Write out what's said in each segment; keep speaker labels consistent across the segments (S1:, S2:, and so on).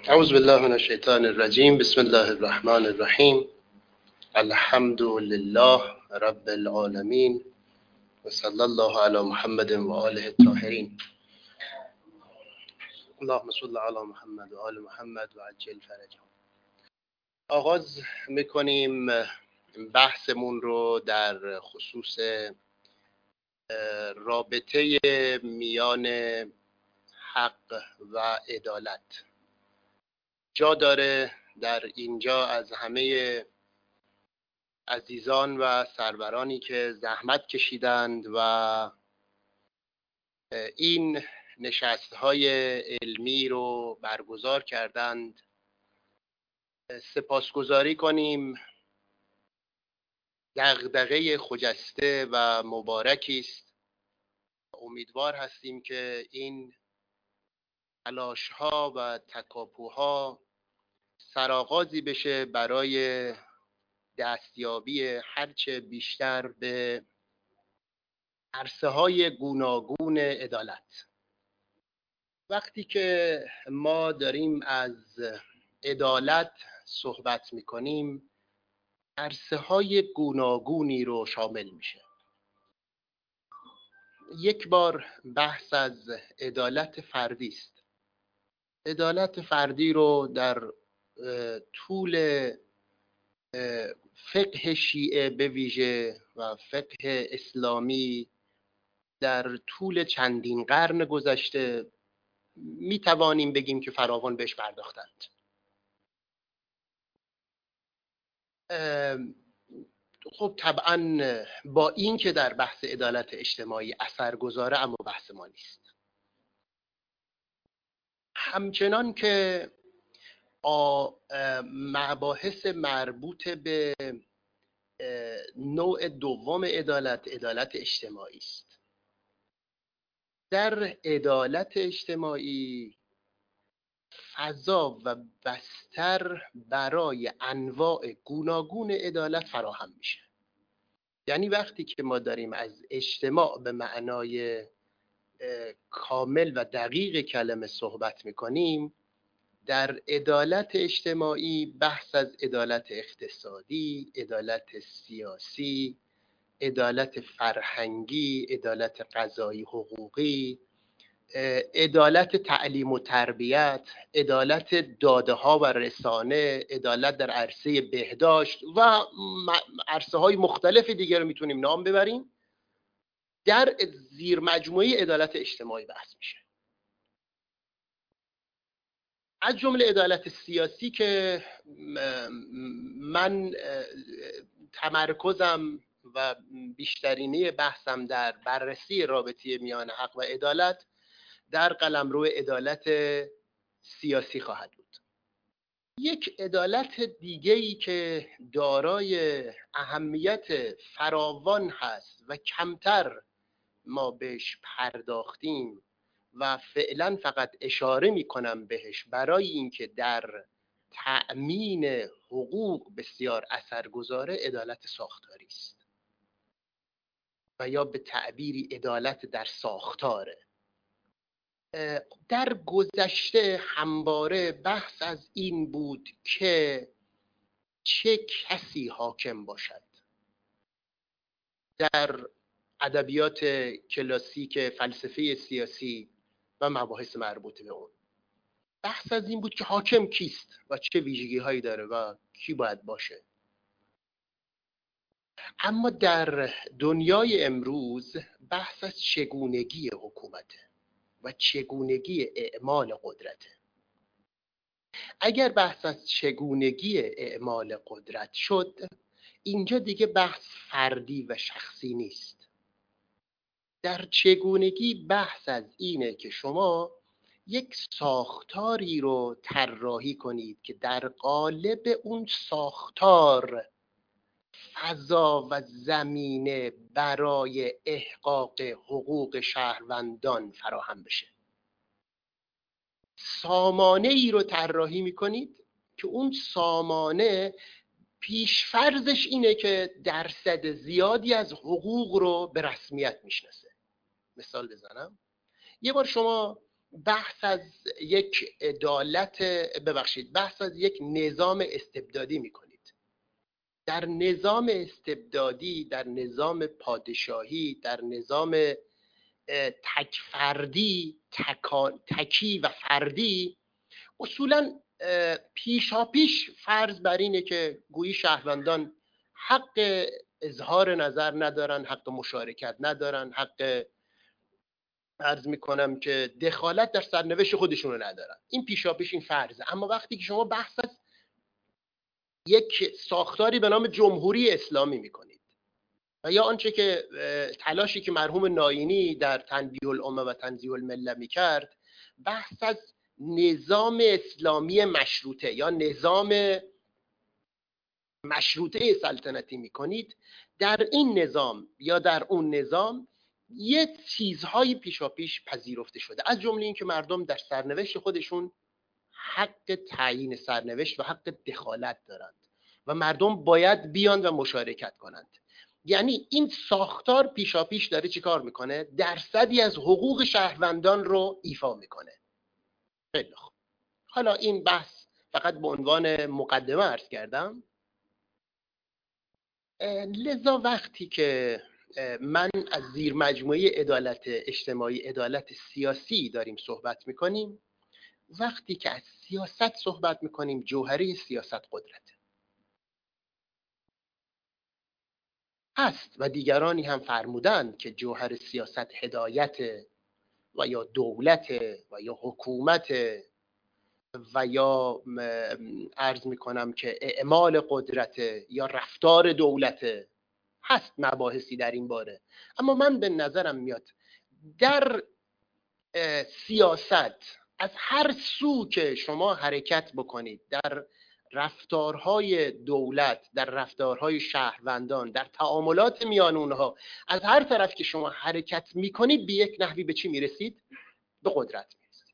S1: اعوذ بالله من الشیطان الرجیم. بسم الله الرحمن الرحیم. الحمد لله رب العالمین و صلی الله علی محمد و آله الطاهرین. اللهم صل علی محمد و آل محمد و عجل فرجهم. آغاز میکنیم بحثمون رو در خصوص رابطه میان حق و عدالت. جا داره در اینجا از همه عزیزان و سرورانی که زحمت کشیدند و این نشست‌های علمی رو برگزار کردند سپاسگزاری کنیم. دغدغه خجسته و مبارکی است. امیدوار هستیم که این تلاش‌ها و تکاپوها سرآغازی بشه برای دستیابی هرچه بیشتر به عرصه‌های گوناگون عدالت. وقتی که ما داریم از عدالت صحبت می‌کنیم، عرصه‌های گوناگونی رو شامل میشه. یک بار بحث از عدالت فردی است. عدالت فردی رو در طول فقه شیعه به ویژه و فقه اسلامی در طول چندین قرن گذشته می توانیم بگیم که فراوان بهش پرداختند. خب طبعا با این که در بحث عدالت اجتماعی اثر گذاره، اما بحث ما نیست. همچنان که مباحث مربوط به نوع دوم عدالت اجتماعی است. در عدالت اجتماعی فضا و بستر برای انواع گوناگون عدالت فراهم میشه. یعنی وقتی که ما داریم از اجتماع به معنای کامل و دقیق کلمه صحبت میکنیم، در عدالت اجتماعی بحث از عدالت اقتصادی، عدالت سیاسی، عدالت فرهنگی، عدالت قضایی حقوقی، عدالت تعلیم و تربیت، عدالت داده ها و رسانه، عدالت در عرصه بهداشت و عرصه های مختلف دیگر رو میتونیم نام ببریم. در زیر مجموعه عدالت اجتماعی بحث میشه. از جمله عدالت سیاسی که من تمرکزم و بیشترینه بحثم در بررسی رابطه میان حق و عدالت در قلمرو عدالت سیاسی خواهد بود. یک عدالت دیگه‌ای که دارای اهمیت فراوان هست و کمتر ما بهش پرداختیم و فعلا فقط اشاره میکنم بهش برای اینکه در تأمین حقوق بسیار اثرگذاره، عدالت ساختاری است و یا به تعبیری عدالت در ساختاره. در گذشته همواره بحث از این بود که چه کسی حاکم باشد. در ادبیات کلاسیک فلسفه سیاسی و مباحث مربوط به اون بحث از این بود که حاکم کیست و چه ویژگی هایی داره و کی باید باشه. اما در دنیای امروز بحث از چگونگی حکومته و چگونگی اعمال قدرته. اگر بحث از چگونگی اعمال قدرت شد، اینجا دیگه بحث فردی و شخصی نیست. در چگونگی بحث از اینه که شما یک ساختاری رو طراحی کنید که در قالب اون ساختار فضا و زمینه برای احقاق حقوق شهروندان فراهم بشه. سامانه ای رو طراحی میکنید که اون سامانه پیشفرضش اینه که درصد زیادی از حقوق رو به رسمیت میشناسه. مثال بزنم، یه بار شما بحث از یک بحث از یک نظام استبدادی میکنید. در نظام استبدادی، در نظام پادشاهی، در نظام تک فردی، تکی و فردی، اصولا پیشاپیش فرض بر اینه که گویی شهروندان حق اظهار نظر ندارن، حق مشارکت ندارن، حق عرض میکنم که دخالت در سرنوشت خودشون رو ندارن. این پیشاپیش این فرضه. اما وقتی که شما بحث از یک ساختاری به نام جمهوری اسلامی میکنید و یا آنچه که تلاشی که مرحوم ناینی در تنبیه الامه و تنزیه المله میکرد، بحث از نظام اسلامی مشروطه یا نظام مشروطه سلطنتی میکنید، در این نظام یا در اون نظام یه چیزهایی پیشاپیش پذیرفته شده، از جمله این که مردم در سرنوشت خودشون حق تعیین سرنوشت و حق دخالت دارند و مردم باید بیان و مشارکت کنند. یعنی این ساختار پیشاپیش داره چی کار میکنه؟ درصدی از حقوق شهروندان رو ایفا میکنه. خیلی خوب. حالا این بحث فقط به عنوان مقدمه عرض کردم. لذا وقتی که من از زیر مجموعه عدالت اجتماعی، عدالت سیاسی داریم صحبت میکنیم، وقتی که از سیاست صحبت میکنیم، جوهره سیاست قدرته هست و دیگرانی هم فرمودند که جوهر سیاست هدایت و یا دولت و یا حکومت و یا عرض میکنم که اعمال قدرت یا رفتار دولت هست. مباحثی در این باره. اما من به نظرم میاد در سیاست از هر سو که شما حرکت بکنید، در رفتارهای دولت، در رفتارهای شهروندان، در تعاملات میان اونها، از هر طرف که شما حرکت میکنید، به یک نحوی به چی میرسید؟ به قدرت میرسید.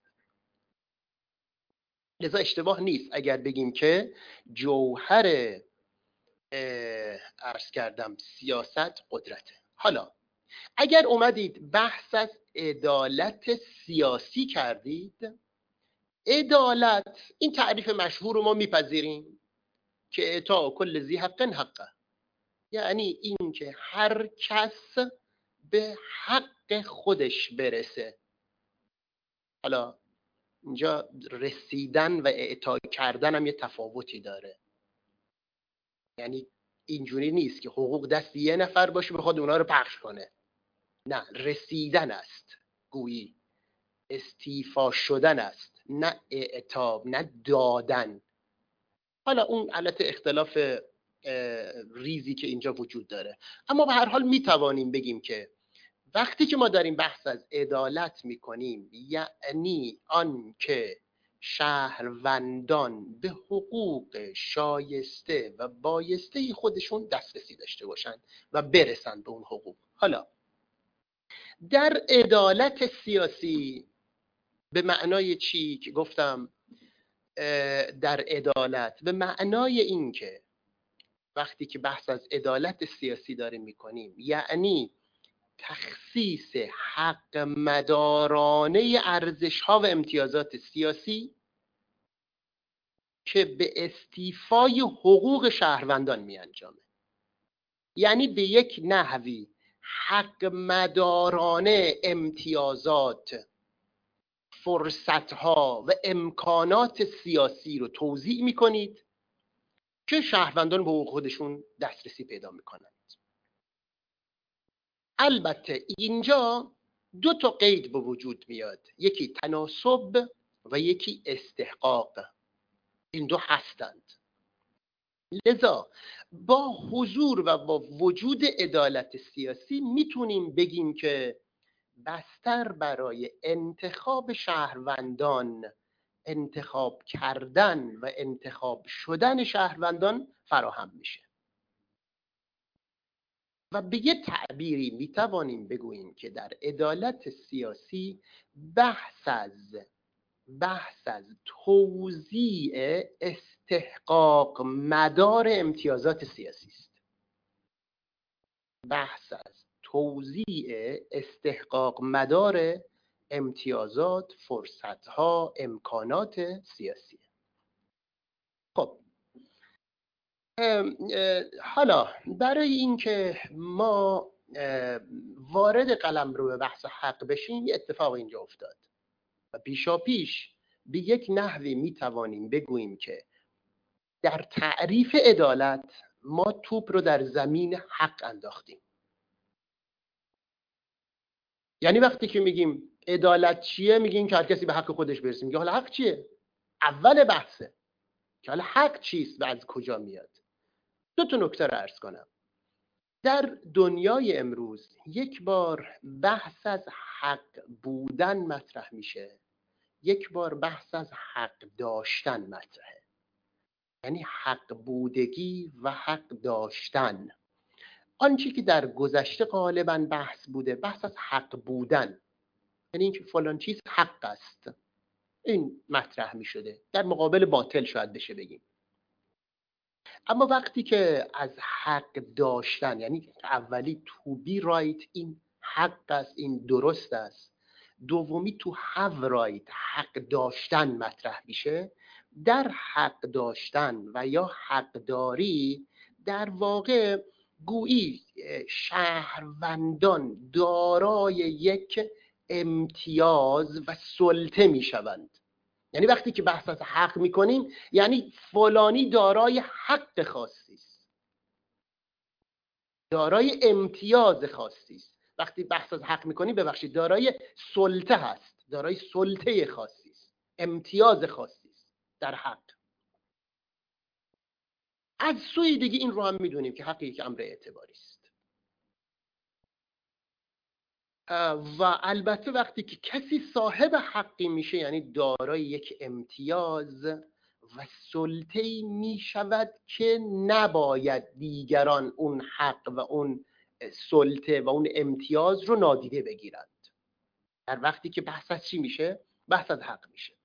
S1: لذا اشتباه نیست اگر بگیم که جوهر عرض کردم سیاست قدرته. حالا اگر اومدید بحث از عدالت سیاسی کردید، عدالت، این تعریف مشهور رو ما میپذیریم که اعطاء کل ذی حق حقه، یعنی این که هر کس به حق خودش برسه. حالا اینجا رسیدن و اعطا کردن هم یه تفاوتی داره. یعنی اینجوری نیست که حقوق دست یه نفر باشه بخواد اونا رو پخش کنه. نه، رسیدن است، گویی استیفا شدن است، نه اعطا، نه دادن. حالا اون البته اختلاف ریزی که اینجا وجود داره، اما به هر حال میتوانیم بگیم که وقتی که ما داریم بحث از عدالت میکنیم، یعنی آن که شهروندان به حقوق شایسته و بایسته خودشون دسترسی داشته باشند و برسن به اون حقوق. حالا در عدالت سیاسی به معنای چی که گفتم؟ در عدالت به معنای این که وقتی که بحث از عدالت سیاسی داریم میکنیم، یعنی تخصیص حق مدارانه ارزش‌ها و امتیازات سیاسی که به استیفای حقوق شهروندان می انجامه. یعنی به یک نحوی حق مدارانه امتیازات، فرصت‌ها و امکانات سیاسی رو توزیع می‌کنید که شهروندان به حقوق خودشون دسترسی پیدا می‌کنند. البته اینجا دو تا قید به وجود میاد، یکی تناسب و یکی استحقاق. این دو هستند. لذا با حضور و با وجود عدالت سیاسی میتونیم بگیم که بستر برای انتخاب شهروندان، انتخاب کردن و انتخاب شدن شهروندان فراهم میشه. و به یه تعبیری میتوانیم بگوییم که در عدالت سیاسی بحث از توزیع استحقاق مدار امتیازات سیاسی است. بحث از توزیع استحقاق مدار امتیازات، فرصت‌ها، امکانات سیاسی. خب حالا برای اینکه ما وارد قلمرو بحث حق بشیم یه اتفاق اینجا افتاد و پیشاپیش به یک نحوی میتوانیم بگوییم که در تعریف عدالت ما توپ رو در زمین حق انداختیم. یعنی وقتی که میگیم عدالت چیه میگیم که هر کسی به حق خودش برسه. میگه حالا حق چیه؟ اول بحثه که حالا حق چیست و از کجا میاد. دو تا نکته رو عرض کنم. در دنیای امروز یک بار بحث از حق بودن مطرح میشه، یک بار بحث از حق داشتن مطرحه. یعنی حق بودگی و حق داشتن. آنچه که در گذشته غالباً بحث بوده بحث از حق بودن، یعنی اینکه فلان چیز حق است، این مطرح می شده در مقابل باطل شاید بشه بگیم. اما وقتی که از حق داشتن، یعنی اولی to be right، این حق است، این درست است، دومی to have right، حق داشتن مطرح میشه. در حق داشتن و یا حقداری در واقع گویی شهروندان دارای یک امتیاز و سلطه میشوند. یعنی وقتی که بحث از حق میکنیم یعنی فلانی دارای حق خاصی است، دارای امتیاز خاصی است. وقتی بحث از حق میکنیم ببخشید دارای سلطه هست، دارای سلطه خاصی است، امتیاز خاصی است در حق. از سوی دیگه این رو هم میدونیم که حق یک امر اعتباری است و البته وقتی که کسی صاحب حقی میشه یعنی دارای یک امتیاز و سلطه‌ای میشود که نباید دیگران اون حق و اون سلطه و اون امتیاز رو نادیده بگیرند. در وقتی که بحث از چی میشه؟ بحث از حق میشه.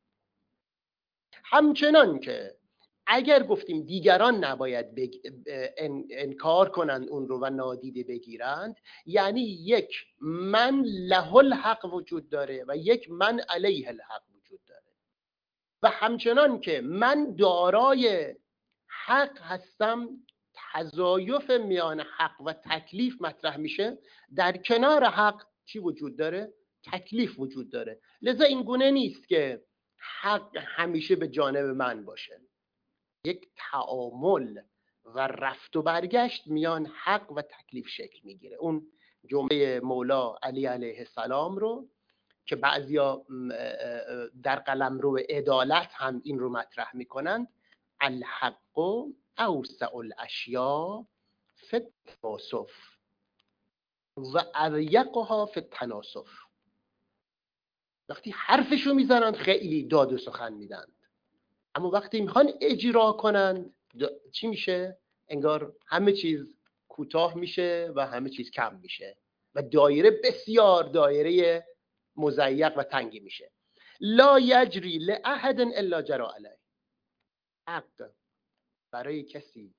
S1: همچنان که اگر گفتیم دیگران نباید انکار کنند اون رو و نادیده بگیرند، یعنی یک من له الحق وجود داره و یک من علیه الحق وجود داره و همچنان که من دارای حق هستم، تضایف میان حق و تکلیف مطرح میشه. در کنار حق چی وجود داره؟ تکلیف وجود داره. لذا این گونه نیست که حق همیشه به جانب من باشه. یک تعامل و رفت و برگشت میان حق و تکلیف شکل میگیره. اون جمله مولا علی علیه السلام رو که بعضیا در قلمرو عدالت هم این رو مطرح میکنند، الحق اوسع الاشیاء فی التواصف و اضیقها فی التناصف. وقتی حرفشو میزنند خیلی داد و سخن میدن، اما وقتی میخوان اجرا کنند چی میشه؟ انگار همه چیز کوتاه میشه و همه چیز کم میشه و دایره بسیار دایره مضیق و تنگی میشه. لا یجری لاحد الا جری علیه. حق برای کسی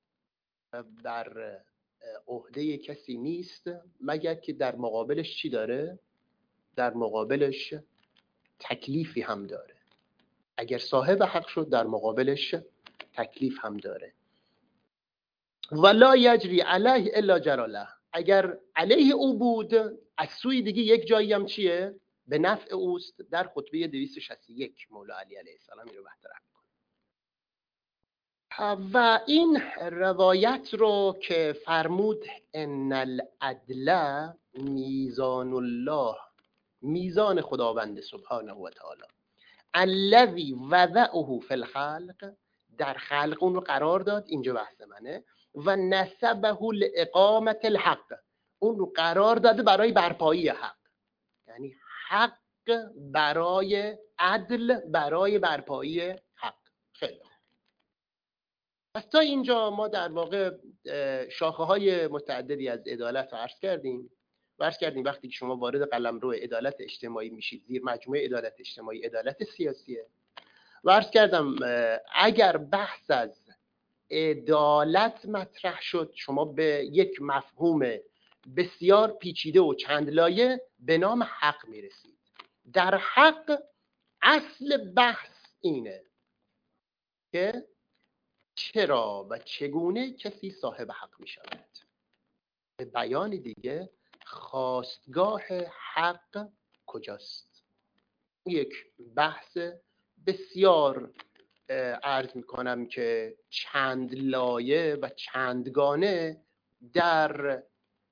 S1: بر عهده کسی نیست مگر که در مقابلش چی داره؟ در مقابلش تکلیفی هم داره. اگر صاحب حق شد در مقابلش تکلیف هم داره. ولا یجری علیه الا جراله. اگر علیه او بود از سوی دیگه یک جایی هم چیه؟ به نفع اوست. در خطبه 261 مولا علی علیه السلام این رو مطرح میکنه و این روایت رو که فرمود ان العدل میزان الله، میزان خداوند سبحانه و تعالی، الذی وضعه فی الخلق، در خلق اون رو قرار داد، اینجا بحث منه، و نسبه لاقامت الحق، اون رو قرار داده برای برپایی حق. یعنی حق برای عدل، برای برپایی حق. خیلی پس تا اینجا ما در واقع شاخه های متعددی از عدالت رو عرض کردیم. وقتی که شما وارد قلمرو عدالت اجتماعی میشید، زیر مجموعه عدالت اجتماعی عدالت سیاسیه. عرض کردم اگر بحث از عدالت مطرح شد شما به یک مفهوم بسیار پیچیده و چند لایه به نام حق میرسید. در حق اصل بحث اینه که چرا و چگونه کسی صاحب حق می شود. به بیان دیگه خاستگاه حق کجاست؟ یک بحث بسیار عرض می کنم که چند لایه و چندگانه در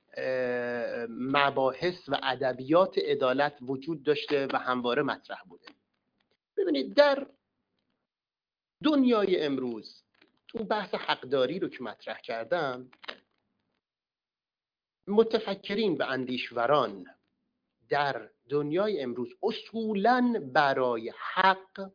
S1: مباحث و ادبیات عدالت وجود داشته و همواره مطرح بوده. ببینید در دنیای امروز اون بحث حقداری رو که مطرح کردم، متفکرین و اندیشوران در دنیای امروز اصولاً برای حق،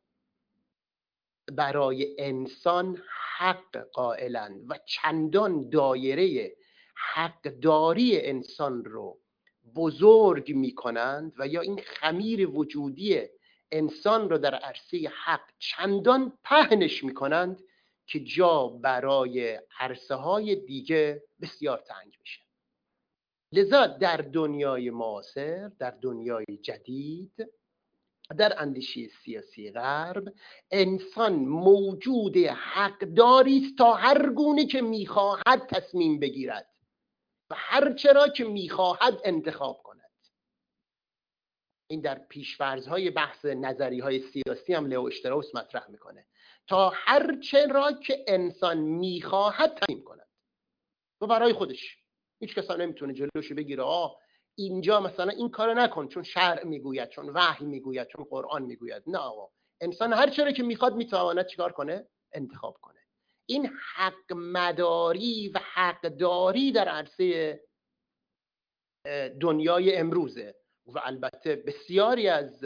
S1: برای انسان حق قائلن و چندان دایره حقداری انسان رو بزرگ می کنند و یا این خمیر وجودی انسان رو در عرصه حق چندان پهنش می کنند که جا برای عرصه های دیگه بسیار تنگ میشه. لذا در دنیای معاصر، در دنیای جدید، در اندیشه سیاسی غرب، انسان موجود حقداری است تا هر گونه که میخواهد تصمیم بگیرد و هر چرا که میخواهد انتخاب کند. این در پیش‌فرض‌های بحث نظریه‌های سیاسی هم لئو اشتراوس مطرح میکنه، تا هر چرا که انسان میخواهد تصمیم کند و برای خودش. هیچ کس نمیتونه جلوشو بگیره اینجا مثلا این کارو نکن چون شرع میگوید، چون وحی میگوید، چون قرآن میگوید. نه آقا، انسان هر چیزی که میخواد میتواند چیکار کنه؟ انتخاب کنه. این حق مداری و حقداری در عرصه دنیای امروزه و البته بسیاری از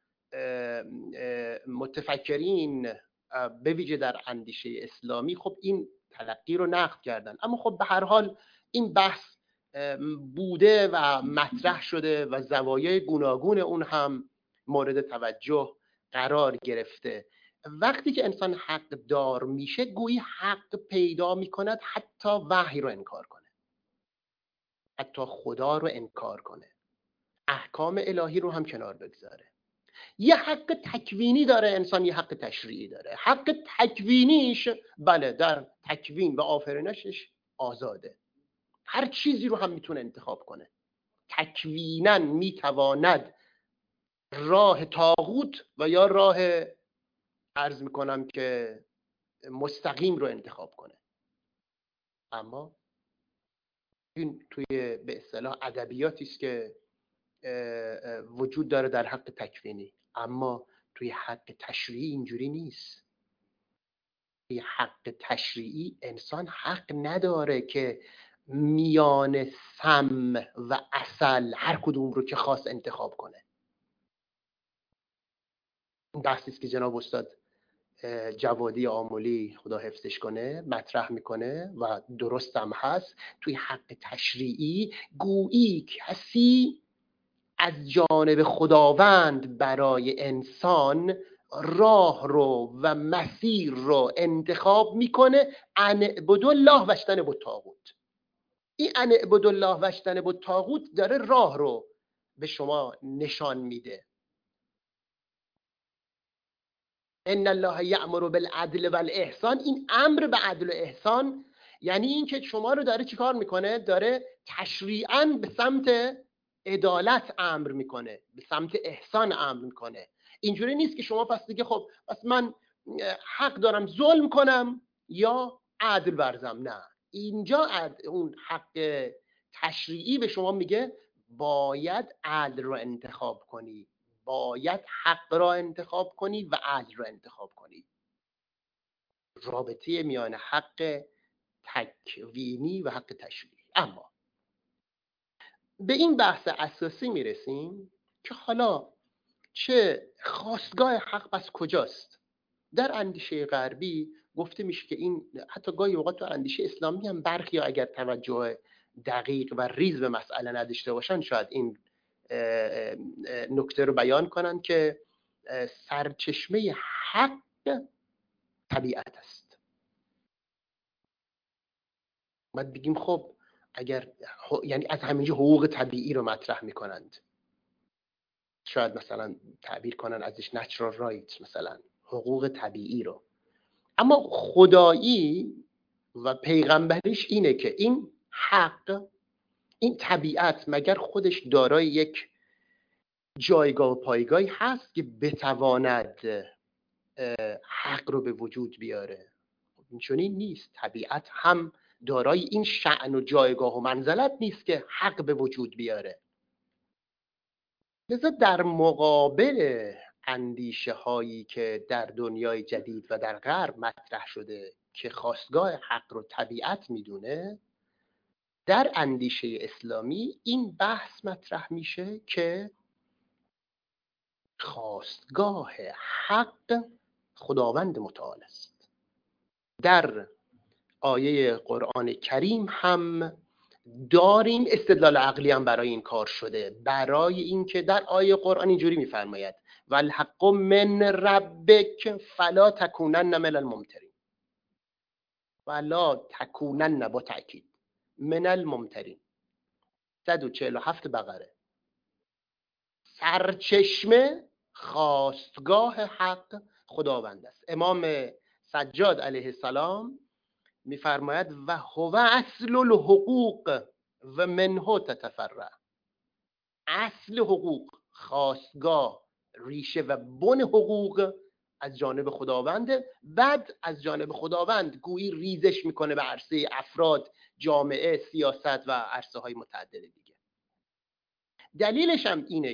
S1: متفکرین به ویژه در اندیشه اسلامی خب این تلقی رو نقد کردن، اما خب به هر حال این بحث بوده و مطرح شده و زوایای گوناگون اون هم مورد توجه قرار گرفته. وقتی که انسان حق دار میشه گویی حق پیدا میکند حتی وحی رو انکار کنه، حتی خدا رو انکار کنه، احکام الهی رو هم کنار بگذاره. یه حق تکوینی داره انسان، یه حق تشریعی داره. حق تکوینیش بله در تکوین و آفرینشش آزاده، هر چیزی رو هم میتونه انتخاب کنه. تکویناً میتواند راه طاغوت و یا راه عرض میکنم که مستقیم رو انتخاب کنه. اما این توی به اصطلاح ادبیاتی است که وجود داره در حق تکوینی، اما توی حق تشریعی اینجوری نیست. توی حق تشریعی انسان حق نداره که میان سم و عسل هر کدوم رو که خواست انتخاب کنه. این بحثی است که جناب استاد جوادی آملی خدا حفظش کنه مطرح میکنه و درست هم هست. توی حق تشریعی گویی کسی از جانب خداوند برای انسان راه رو و مسیر رو انتخاب میکنه. ان اعبدوا الله و اجتنبوا الطاغوت. این ان اعبدوا الله و اجتنبوا الطاغوت داره راه رو به شما نشان میده. ان الله یأمر بالعدل والاحسان، این امر به عدل و احسان یعنی این که شما رو داره چیکار میکنه؟ داره تشریعاً به سمت عدالت امر میکنه، به سمت احسان امر میکنه. اینجوری نیست که شما پس دیگه خب پس من حق دارم ظلم کنم یا عدل ورزم. نه، اینجا اون حق تشریعی به شما میگه باید عدل رو انتخاب کنی، باید حق را انتخاب کنی و عدل را انتخاب کنی. رابطه میان حق تکوینی و حق تشریعی. اما به این بحث اساسی میرسیم که حالا چه خاستگاه حق پس کجاست؟ در اندیشه غربی گفته میشه که این حتی گاهی اوقات تو اندیشه اسلامی هم برخی اگر توجه دقیق و ریز به مسئله نداشته باشن شاید این نکته رو بیان کنن که سرچشمه حق طبیعت است. باید بگیم خب اگر یعنی از همینجا حقوق طبیعی رو مطرح میکنند. شاید مثلا تعبیر کنن ازش natural rights، مثلا حقوق طبیعی رو. اما خدایی و پیغمبریش اینه که این حق، این طبیعت مگر خودش دارای یک جایگاه و پایگاهی هست که بتواند حق رو به وجود بیاره؟ این چنین نیست. طبیعت هم دارای این شأن و جایگاه و منزلت نیست که حق به وجود بیاره. لذا در مقابل اندیشه هایی که در دنیای جدید و در غرب مطرح شده که خاستگاه حق رو طبیعت میدونه، در اندیشه اسلامی این بحث مطرح میشه که خاستگاه حق خداوند متعال است. در آیه قرآن کریم هم داریم استدلال عقلی هم برای این کار شده، برای اینکه در آیه قرآن اینجوری میفرماید والحق من ربک فلا تکونن من الممترین، ولا تکونن با تأکید من الممترین. 147 بقره. سرچشمه خاستگاه حق خداوند است. امام سجاد علیه السلام میفرماید و هو اصل الحقوق و منه تتفرع. اصل حقوق، خاستگاه، ریشه و بن حقوق از جانب خداونده، بعد از جانب خداوند گویی ریزش میکنه به عرصه افراد، جامعه، سیاست و عرصه های متعدد دیگه. دلیلش هم اینه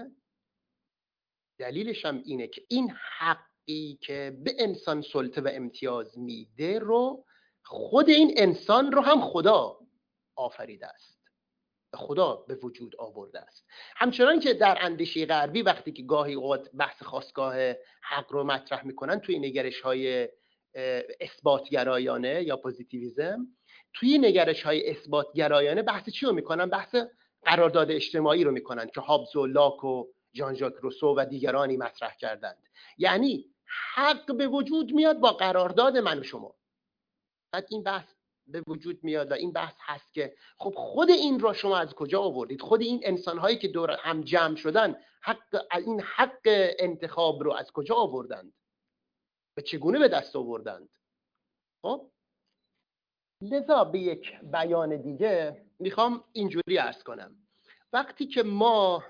S1: که این حقی که به انسان سلطه و امتیاز میده رو خود این انسان رو هم خدا آفریده است، خدا به وجود آورده است. همچنان که در اندیشه غربی وقتی که گاهی اوقات بحث خاستگاه حق رو مطرح میکنن توی نگرش های اثباتگرایانه یا پوزیتیویسم، توی نگرش های اثباتگرایانه بحث چی رو میکنن؟ بحث قرارداد اجتماعی رو میکنن که هابز و لاک و ژان ژاک روسو و دیگرانی مطرح کردند. یعنی حق به وجود میاد با قرارداد من و شما. بعد این بحث به وجود میاد و این بحث هست که خب خود این را شما از کجا آوردید؟ خود این انسان‌هایی که دور هم جمع شدن این حق انتخاب رو از کجا آوردند و چگونه به دست آوردند؟ خب لذا به یک بیان دیگه میخوام اینجوری عرض کنم. وقتی که ما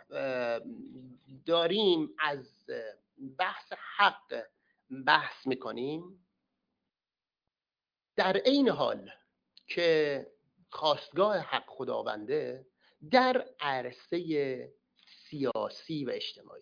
S1: داریم از بحث حق بحث میکنیم، در عین حال که خاستگاه حق خداونده، در عرصه سیاسی و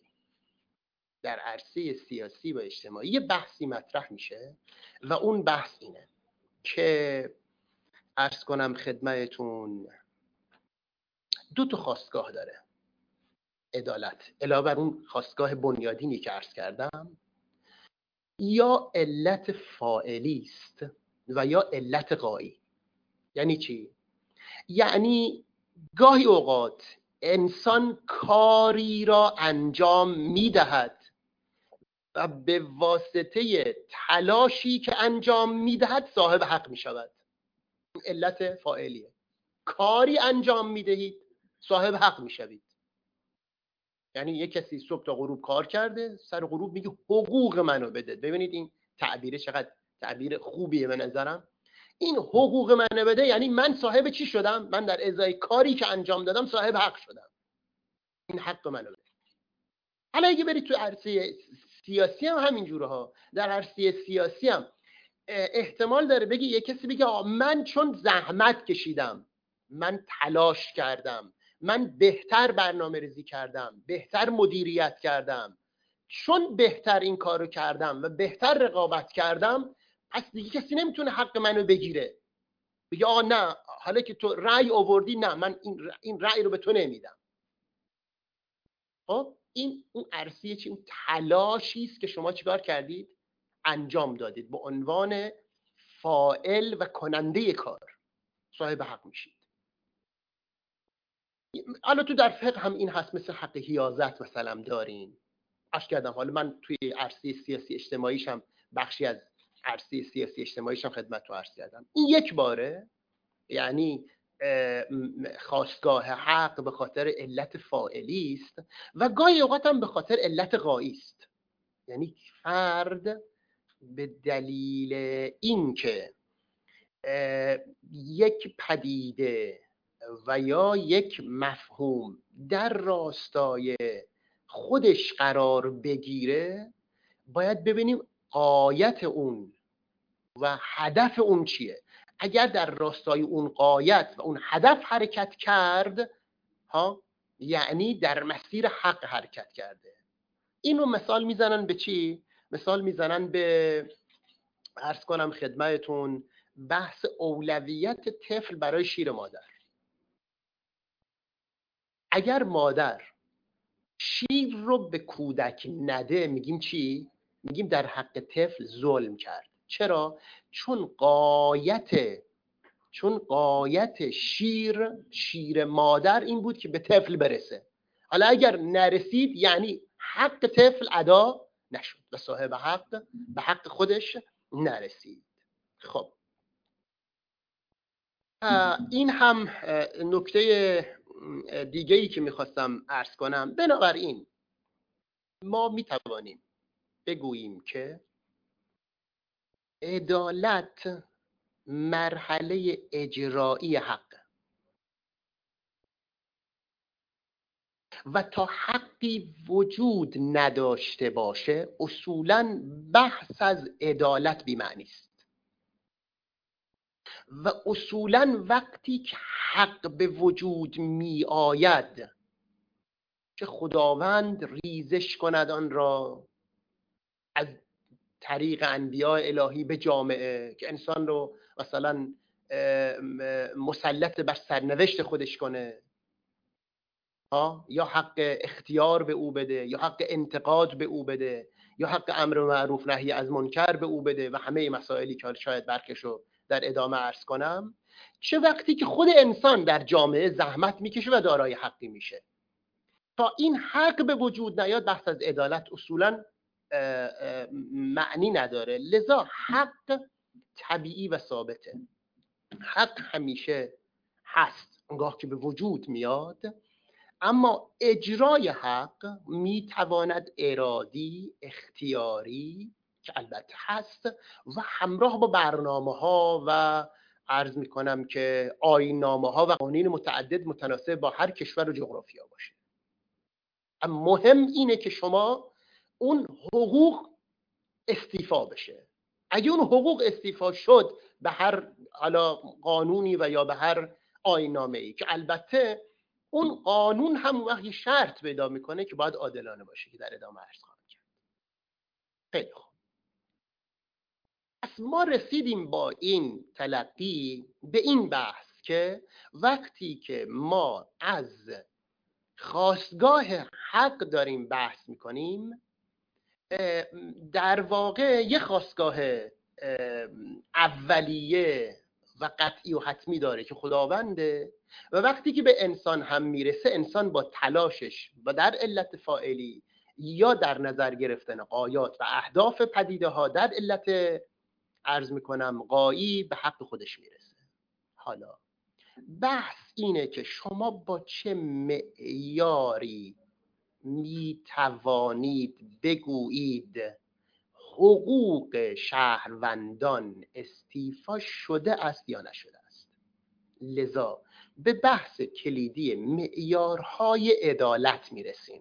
S1: اجتماعی یه بحثی مطرح میشه و اون بحث اینه که عرض کنم خدمتون دو تا خاستگاه داره عدالت، علاوه بر اون خاستگاه بنیادینی که عرض کردم. یا علت فاعلی است و یا علت غایی. یعنی چی؟ یعنی گاهی اوقات انسان کاری را انجام میدهد و به واسطه تلاشی که انجام میدهد صاحب حق میشود. علت فاعلیه. کاری انجام میدهید صاحب حق میشوید. یعنی یک کسی صبح تا غروب کار کرده، سر غروب میگه حقوق منو بده. ببینید این تعبیر چقدر تعبیر خوبیه به نظرم. این حقوق منو بده یعنی من صاحب چی شدم؟ من در ازای کاری که انجام دادم صاحب حق شدم. این حق منو بده. حالا اگه برید تو عرصه سیاسی هم همینجوره ها. در عرصه سیاسی هم احتمال داره بگی یک کسی بگه من چون زحمت کشیدم، من تلاش کردم، من بهتر برنامه ریزی کردم، بهتر مدیریت کردم، چون بهتر این کارو کردم و بهتر رقابت کردم، پس دیگه کسی نمیتونه حق منو بگیره. بگه آقا نه، حالا که تو رأی آوردی، نه من این رأی رو به تو نمیدم. خب این اون عرصه چی؟ اون تلاشی است که شما چیکار کردید؟ انجام دادید. به عنوان فاعل و کننده کار صاحب حق میشید. حالا تو در فقه هم این هست، مثل حق حیازت مثلا دارین. عرض کردم حالا من توی عرصه سیاسی اجتماعیش هم بخشی از عرصه سیاسی اجتماعیش هم خدمت تو عرض کردم. این یک باره، یعنی خواستگاه حق به خاطر علت فاعلی است و گاهی اوقات هم به خاطر علت غایی است. یعنی فرد به دلیل اینکه یک پدیده و یا یک مفهوم در راستای خودش قرار بگیره، باید ببینیم غایت اون و هدف اون چیه. اگر در راستای اون غایت و اون هدف حرکت کرد یعنی در مسیر حق حرکت کرده. اینو مثال میزنن به چی؟ مثال میزنن به، عرض کنم خدمتتون، بحث اولویت طفل برای شیر مادر. اگر مادر شیر رو به کودک نده، میگیم چی؟ میگیم در حق طفل ظلم کرد. چرا؟ چون غایت شیر مادر این بود که به طفل برسه. حالا اگر نرسید یعنی حق طفل ادا نشد و صاحب حق به حق خودش نرسید. خب این هم نکته دیگه‌ای که میخواستم عرض کنم. بنابراین ما میتوانیم بگوییم که عدالت مرحله اجرایی حق و تا حقی وجود نداشته باشه اصولاً بحث از عدالت بی‌معنی است و اصولاً وقتی که حق به وجود می آید که خداوند ریزش کند آن را از طریق انبیاء الهی به جامعه که انسان رو مثلا مسلط بر سرنوشت خودش کنه، یا حق اختیار به او بده، یا حق انتقاد به او بده، یا حق امر معروف نهی از منکر به او بده و همه مسائلی که شاید برکشو در ادامه عرض کنم. چه وقتی که خود انسان در جامعه زحمت میکشه و دارای حقی میشه. تا این حق به وجود نیاد بحث از عدالت اصولاً معنی نداره. لذا حق طبیعی و ثابته. حق همیشه هست اونگاه که به وجود میاد، اما اجرای حق میتواند ارادی، اختیاری که البته هست و همراه با برنامه ها و عرض میکنم که آیین‌نامه ها و قوانین متعدد متناسب با هر کشور و جغرافیا باشه. اما مهم اینه که شما اون حقوق استیفا بشه. اگه اون حقوق استیفا شد به هر حالا قانونی و یا به هر آیین‌نامه‌ای که البته اون قانون هم وقتی شرط پیدا میکنه که باید عادلانه باشه که در ادامه عرض خواهم کرد. خیلی خوب. پس ما رسیدیم با این تلقی به این بحث که وقتی که ما از خواستگاه حق داریم بحث میکنیم، در واقع یه خواستگاه اولیه و قطعی و حتمی داره که خداونده و وقتی که به انسان هم میرسه، انسان با تلاشش و در علت فاعلی یا در نظر گرفتن غایات و اهداف پدیده ها در علت عرض میکنم غایی به حق خودش میرسه. حالا بحث اینه که شما با چه معیاری می توانید بگویید حقوق شهروندان استیفا شده است یا نشده است. لذا به بحث کلیدی معیارهای عدالت می رسیم.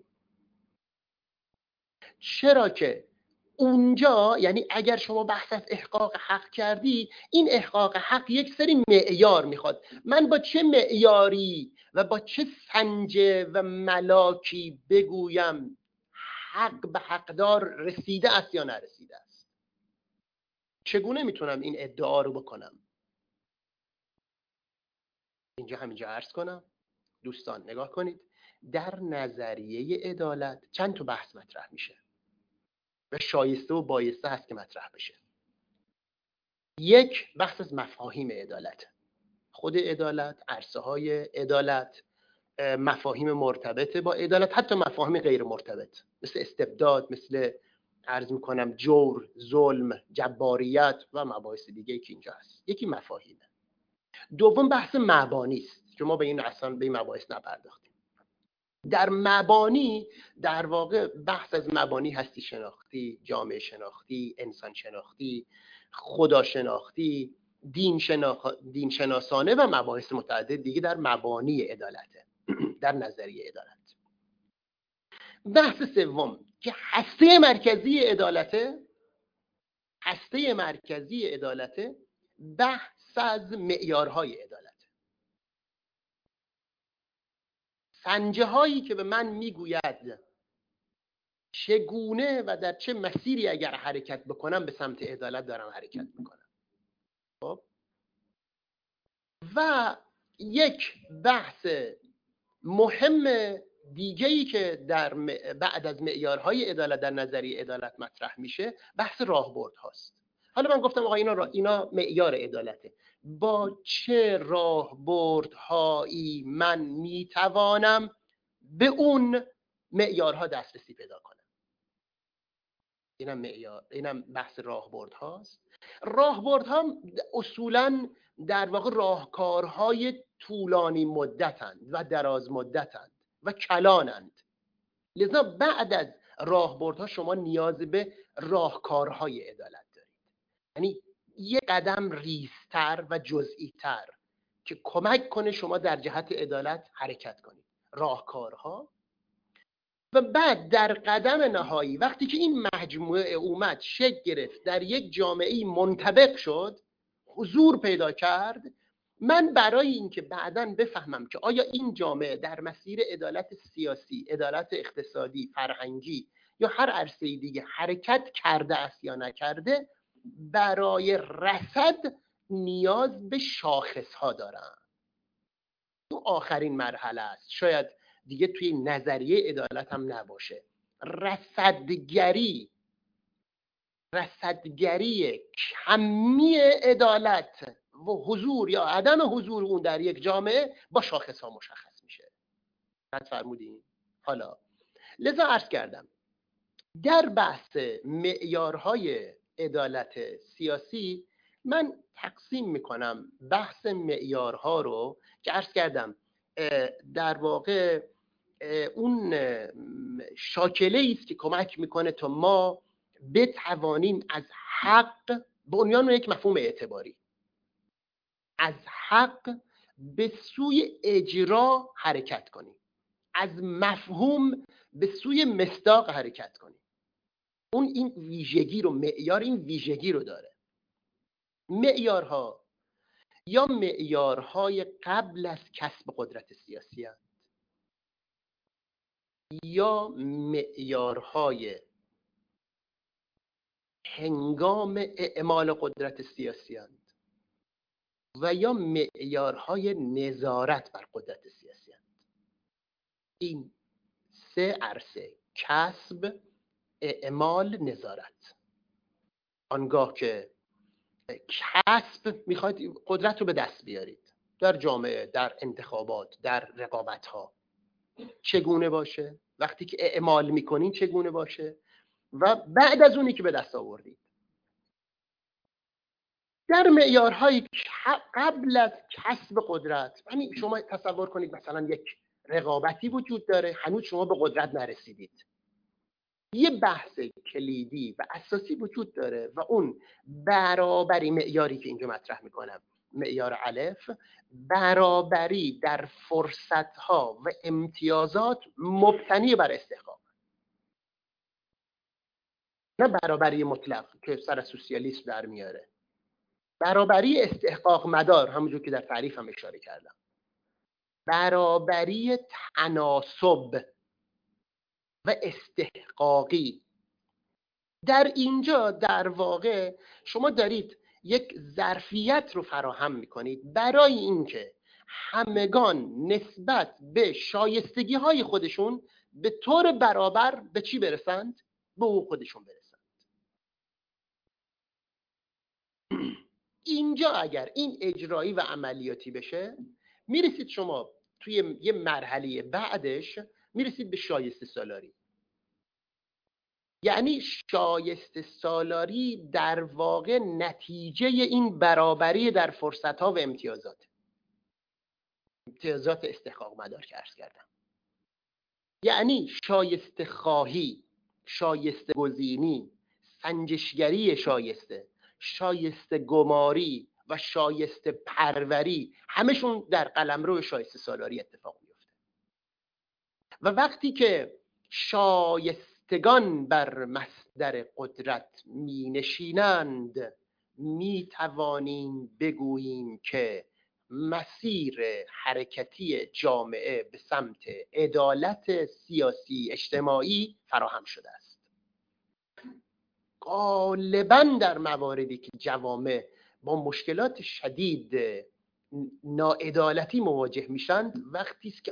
S1: چرا که اونجا، یعنی اگر شما بحث از احقاق حق کردی، این احقاق حق یک سری معیار میخواد. من با چه معیاری و با چه سنجه و ملاکی بگویم حق به حقدار رسیده است یا نرسیده است؟ چگونه میتونم این ادعا رو بکنم؟ همینجا عرض کنم. دوستان نگاه کنید، در نظریه عدالت چند تا بحث مطرح میشه و شایسته و بایسته هست که مطرح بشه. یک، بحث از مفاهیم عدالت، خود عدالت، عرصه های عدالت، مفاهیم مرتبط با عدالت، حتی مفاهیم غیر مرتبط مثل استبداد، مثل عرض میکنم جور، ظلم، جباریت و مباحث دیگه که اینجا هست. یکی مفاهیمه. دوم بحث مبانی است که ما به این اصلا به این مباحث نپرداختیم. در مبانی در واقع بحث از مبانی هستی شناختی، جامعه شناختی، انسان شناختی، خدا شناختی، دین شناسانه و مباحث متعدد دیگه در مبانی عدالته در نظریه عدالت. بحث سوم که هسته مرکزی عدالته، بحث از معیارهای عدالت، سنجه هایی که به من میگوید چگونه و در چه مسیری اگر حرکت بکنم به سمت عدالت دارم حرکت میکنم. خب و یک بحث مهم دیگه‌ای که در بعد از معیارهای عدالت در نظریه عدالت مطرح میشه بحث راهبردهاست. حالا من گفتم آقا اینا معیار عدالته، با چه راهبردهایی من میتوانم به اون معیارها دسترسی پیدا کنم؟ اینم بحث راهبردهاست. راهبردها اصولاً در واقع راهکارهای طولانی مدتند و دراز مدتند و کلانند. لذا بعد از راهبردها شما نیاز به راهکارهای عدالت دارید، یعنی یه قدم ریزتر و جزئی‌تر که کمک کنه شما در جهت عدالت حرکت کنید، راهکارها. و بعد در قدم نهایی وقتی که این مجموعه اومد شکل گرفت، در یک جامعه منطبق شد، حضور پیدا کرد، من برای اینکه بعداً بفهمم که آیا این جامعه در مسیر عدالت سیاسی، عدالت اقتصادی، فرهنگی یا هر عرصه دیگه حرکت کرده است یا نکرده، برای رصد نیاز به شاخص‌ها دارم. تو آخرین مرحله است، شاید دیگه توی نظریه عدالت هم نباشه، رصدگری کمی عدالت و حضور یا عدم حضور اون در یک جامعه با شاخص ها مشخص میشه. رد فرمودین؟ حالا لذا عرض کردم در بحث معیارهای عدالت سیاسی من تقسیم میکنم بحث معیارها رو که عرض کردم در واقع اون شاکله است که کمک میکنه تا ما بتوانیم از حق به عنوان یک مفهوم اعتباری از حق به سوی اجرا حرکت کنیم، از مفهوم به سوی مصداق حرکت کنیم. اون این ویژگی رو معیار این ویژگی رو داره. معیارها یا معیارهای قبل از کسب قدرت سیاسی هست یا معیارهای هنگام اعمال قدرت سیاسی هست و یا معیارهای نظارت بر قدرت سیاسی هست. این سه عرصه، کسب، اعمال، نظارت. آنگاه که کسب میخواید قدرت رو به دست بیارید در جامعه، در انتخابات، در رقابت‌ها، چگونه باشه؟ وقتی که اعمال میکنین چگونه باشه؟ و بعد از اونی که به دست آوردید در معیارهای قبل از کسب قدرت، یعنی شما تصور کنید مثلا یک رقابتی وجود داره، هنوز شما به قدرت نرسیدید، یه بحث کلیدی و اساسی وجود داره و اون برابری، معیاری که اینجا مطرح میکنم، معیار الف، برابری در فرصتها و امتیازات مبتنی بر استحقاق، نه برابری مطلق که سر سوسیالیسم در میاره، برابری استحقاق مدار، همونجور که در تعریف هم اشاره کردم، برابری تناسب و استحقاقی. در اینجا در واقع شما دارید یک ظرفیت رو فراهم میکنید برای اینکه همگان نسبت به شایستگی های خودشون به طور برابر به چی برسند؟ به حقوق خودشون برسند. اینجا اگر این اجرایی و عملیاتی بشه، میرسید شما توی یه مرحله بعدش میرسید به شایسته سالاری. یعنی شایسته سالاری در واقع نتیجه این برابری در فرصت‌ها و امتیازات استحقاق مدار که عرض کردم. یعنی شایسته خواهی، شایسته گزینی، سنجشگری شایسته گماری و شایسته پروری، همشون در قلمرو شایسته سالاری اتفاق میفته. و وقتی که شایستگان بر مصدر قدرت می نشینند، می توانیم بگوییم که مسیر حرکتی جامعه به سمت عدالت سیاسی اجتماعی فراهم شده است. غالباً در مواردی که جوامع با مشکلات شدید ناعدالتی مواجه میشند، وقتی است که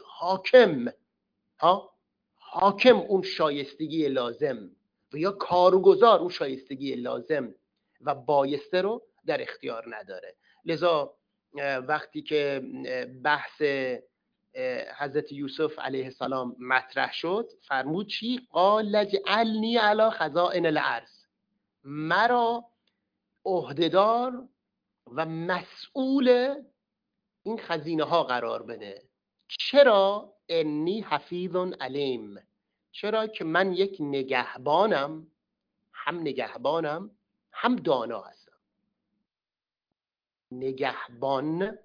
S1: حاکم اون شایستگی لازم و یا کارگزار اون شایستگی لازم و بایسته رو در اختیار نداره. لذا وقتی که بحث حضرت یوسف علیه السلام مطرح شد، فرمود چی؟ قال اجعلنی علی خزائن الارض، مرا عهدهدار و مسئول این خزینه ها قرار بده. چرا؟ انی حفیظ علیم، چرا که من یک نگهبانم، هم دانا هستم. نگهبان،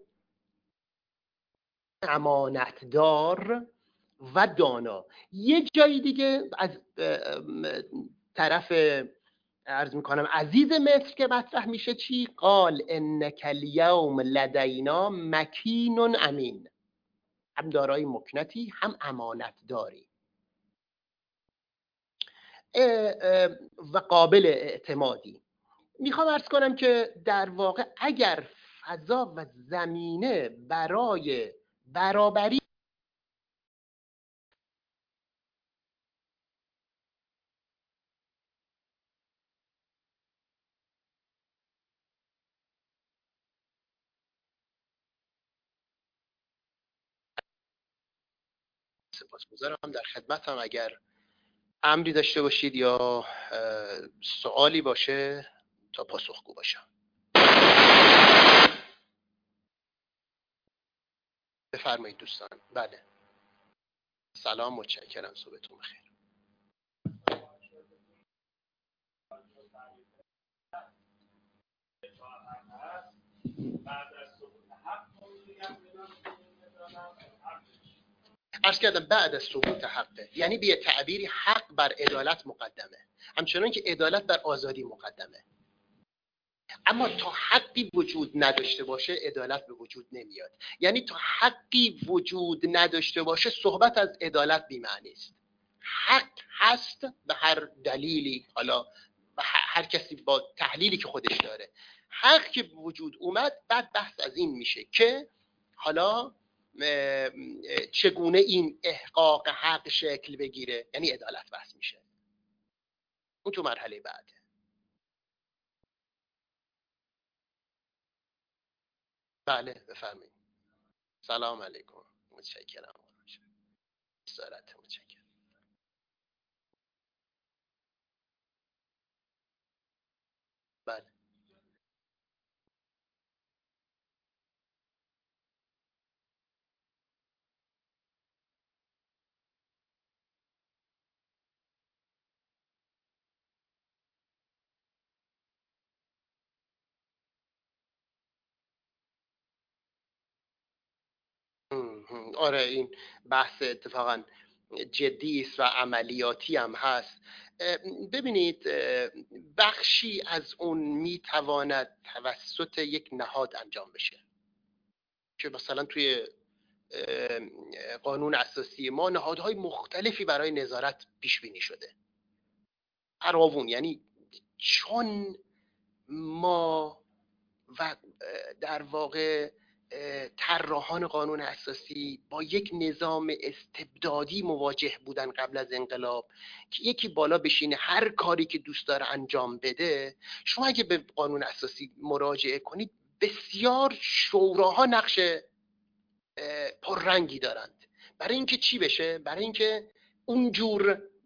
S1: امانتدار و دانا. یه جایی دیگه از طرف عرض میکنم عزیز مصر که مطرح میشه چی؟ قال انک الیوم لدینا مکین امین، هم دارای مکنتی هم امانت داری و قابل اعتمادی. میخوام عرض کنم که در واقع اگر فضا و زمینه برای برابری سپاسگزارم، در خدمتم. اگر امری داشته باشید یا سوالی باشه تا پاسخگو باشم. بفرمایید دوستان. بله، سلام، متشکرم، صبحتون بخیر. عرض کردم بعد از ثبوت حقه، یعنی به تعبیری حق بر عدالت مقدمه، همچنان که عدالت بر آزادی مقدمه. اما تا حقی وجود نداشته باشه عدالت به وجود نمیاد. یعنی تا حقی وجود نداشته باشه صحبت از عدالت بی‌معنی است. حق هست به هر دلیلی، حالا هر کسی با تحلیلی که خودش داره. حق که وجود اومد، بعد بحث از این میشه که حالا چگونه این احقاق حق شکل بگیره، یعنی عدالت بحث میشه. اون تو مرحله بعده. بله بفرمایید. سلام علیکم، متشکرم. سرات متشکرم. بله. آره، این بحث اتفاقا جدی است و عملیاتی هم هست. ببینید، بخشی از اون میتواند توسط یک نهاد انجام بشه که مثلا توی قانون اساسی ما نهادهای مختلفی برای نظارت پیش بینی شده، فراوون. یعنی چون ما و در واقع طراحان قانون اساسی با یک نظام استبدادی مواجه بودن قبل از انقلاب که یکی بالا بشینه هر کاری که دوست داره انجام بده، شما اگه به قانون اساسی مراجعه کنید بسیار شوراها نقش پررنگی دارند برای اینکه چی بشه؟ برای اینکه اونجور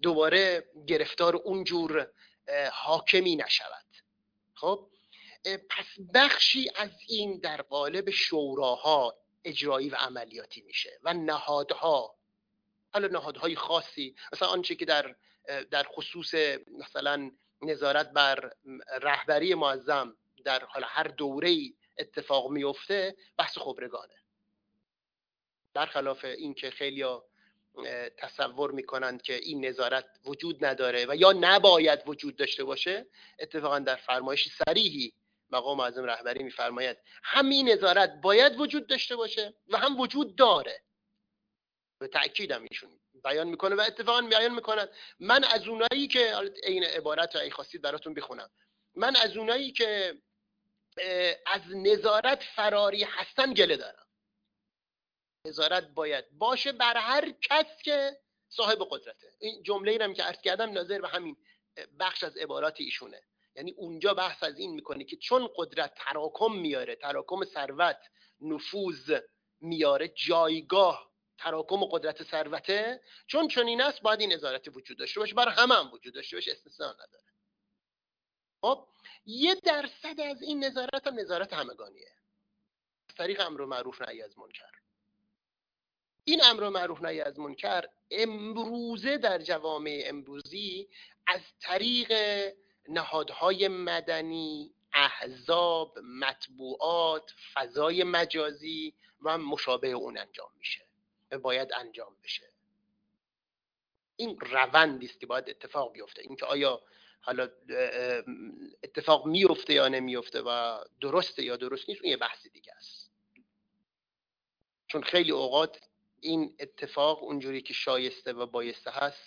S1: دوباره گرفتار اونجور حاکمی نشود. خب پس بخشی از این در قالب شوراها اجرایی و عملیاتی میشه و نهادها، حالا نهادهای خاصی، مثلا آنچه که در خصوص مثلا نظارت بر رهبری معظم در حالا هر دوره‌ای اتفاق میفته، بحث خبرگانه. برخلاف این که خیلیا تصور میکنند که این نظارت وجود نداره و یا نباید وجود داشته باشه، اتفاقا در فرمایشی صریحی مقام معظم رهبری میفرماید همین نظارت باید وجود داشته باشه و هم وجود داره. به تأکید هم ایشون بیان میکنه و اتفاقا بیان میکنن من از اونایی که این عبارت رو ای خواستید براتون بخونم، من از اونایی که از نظارت فراری هستن گله دارم. نظارت باید باشه بر هر کس که صاحب قدرته. این جمله ای هم که عرض کردم ناظر به همین بخش از عبارات ایشونه. یعنی اونجا بحث از این میکنه که چون قدرت تراکم میاره، تراکم ثروت، نفوذ میاره، جایگاه تراکم قدرت ثروته، چون چنین است باید این نظارت وجود داشته باشه، برای همه هم وجود داشته باشه، استثنا نداره. خب 1% از این نظارت هم نظارت همگانیه از طریق امر معروف نهی از منکر. این امر معروف نهی از منکر امروزه در جوامع امروزی از طریق نهادهای مدنی، احزاب، مطبوعات، فضای مجازی و مشابه اون انجام میشه و باید انجام بشه. این روندی است که باید اتفاق بیفته. اینکه آیا حالا اتفاق میفته یا نمیفته و درسته یا درست نیست، اون یه بحث دیگه است. چون خیلی اوقات این اتفاق اونجوری که شایسته و بایسته هست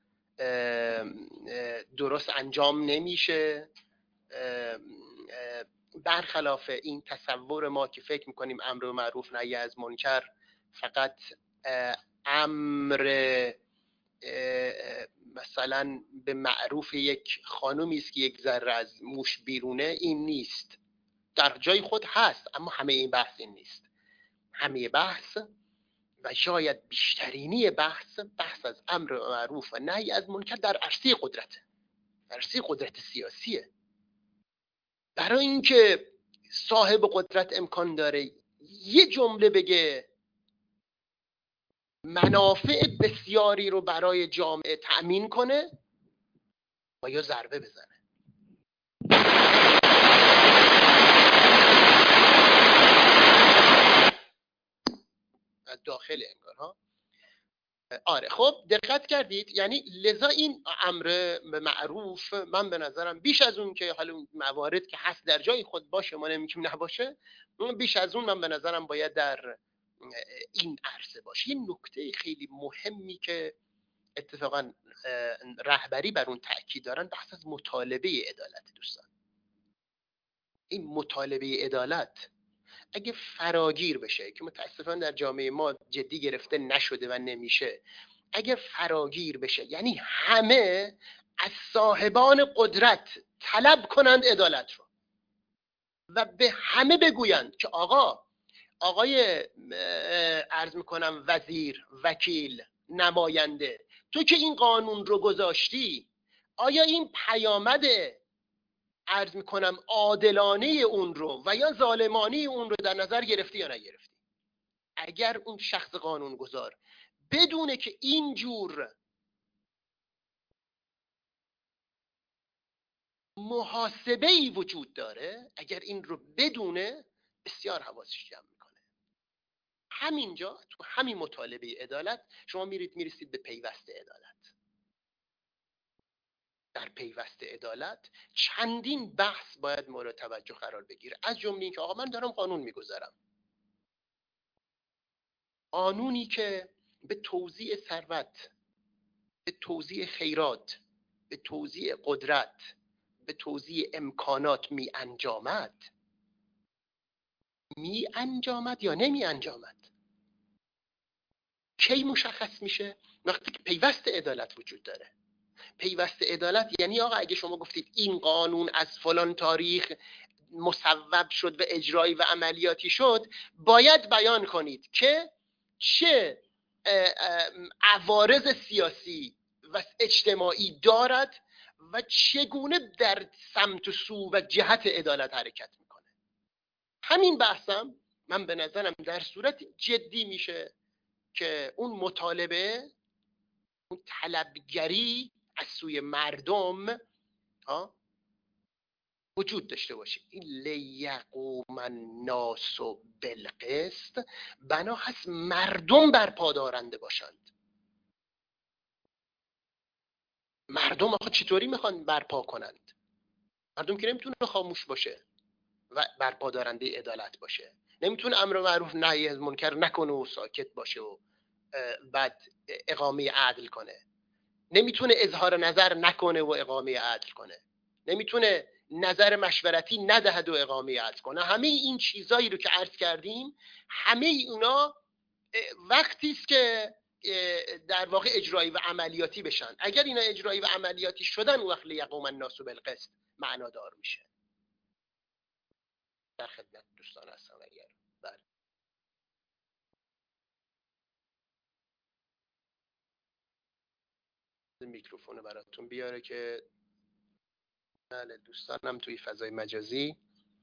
S1: درست انجام نمیشه، برخلاف این تصور ما که فکر میکنیم امر معروف نهی از منکر فقط امر مثلا به معروف یک خانومی است که یک ذره از موش بیرونه، این نیست. در جای خود هست، اما همه این بحث این نیست. همه بحث و شاید بیشترینی بحث از امر معروف و نهی از منکر در عرصه قدرت، در عرصه قدرت سیاسیه. برای اینکه صاحب قدرت امکان داره یه جمله بگه منافع بسیاری رو برای جامعه تأمین کنه و یا ضربه بزنه. از داخل انگار ها. آره خب دقت کردید؟ یعنی لذا این امر معروف من به نظرم بیش از اون که حالا موارد که هست در جای خود باشه، ما نمیگیم نباشه، بیش از اون من به نظرم باید در این عرصه باشه. یه نکته خیلی مهمی که اتفاقا رهبری بر اون تأکید دارن بحث از مطالبه عدالت. دوستان این مطالبه عدالت اگه فراگیر بشه، که متاسفانه در جامعه ما جدی گرفته نشده و نمیشه، اگه فراگیر بشه یعنی همه از صاحبان قدرت طلب کنند عدالت رو و به همه بگویند که آقای عرض میکنم وزیر، وکیل، نماینده، تو که این قانون رو گذاشتی، آیا این پیامد عرض میکنم عادلانه اون رو و یا ظالمانه اون رو در نظر گرفتی یا نگرفتی؟ اگر اون شخص قانون گذار بدونه که اینجور محاسبه‌ای وجود داره، اگر این رو بدونه بسیار حواسش جمع میکنه. همینجا تو همین مطالبه عدالت شما میرسید به پیوست عدالت. در پیوست عدالت چندین بحث باید مورد توجه قرار بگیره، از جمله اینکه آقا من دارم قانون میگذارم، قانونی که به توزیع ثروت، به توزیع خیرات، به توزیع قدرت، به توزیع امکانات می انجامد یا نمی انجامد. کی مشخص میشه؟ وقتی که پیوست عدالت وجود داره. پیوست عدالت یعنی آقا اگه شما گفتید این قانون از فلان تاریخ مصوب شد و اجرایی و عملیاتی شد، باید بیان کنید که چه عوارض سیاسی و اجتماعی دارد و چگونه در سمت و سو و جهت عدالت حرکت میکنه. همین بحثم من به نظرم در صورت جدی میشه که اون مطالبه، اون طلبگری از سوی مردم وجود داشته باشه. این لیقوم الناس بالقسط بنا هست مردم برپادارنده باشند. مردم آخه چطوری میخوان برپا کنند؟ مردم که نمیتونه خاموش باشه و برپادارنده عدالت باشه، نمیتونه امر معروف نهی از منکر نکنه و ساکت باشه و بعد اقامه عدل کنه، نمیتونه اظهار نظر نکنه و اقامه عدل کنه، نمیتونه نظر مشورتی ندهد و اقامه عدل کنه. همه این چیزایی رو که عرض کردیم، همه اونا وقتی است که در واقع اجرایی و عملیاتی بشن. اگر اینا اجرایی و عملیاتی شدن، اون وقت لیقوم الناس بالقسط معنادار میشه. در خدمت دوستان هستم. اگر بله میکروفون براتون بیاره که بله دوستانم توی فضای مجازی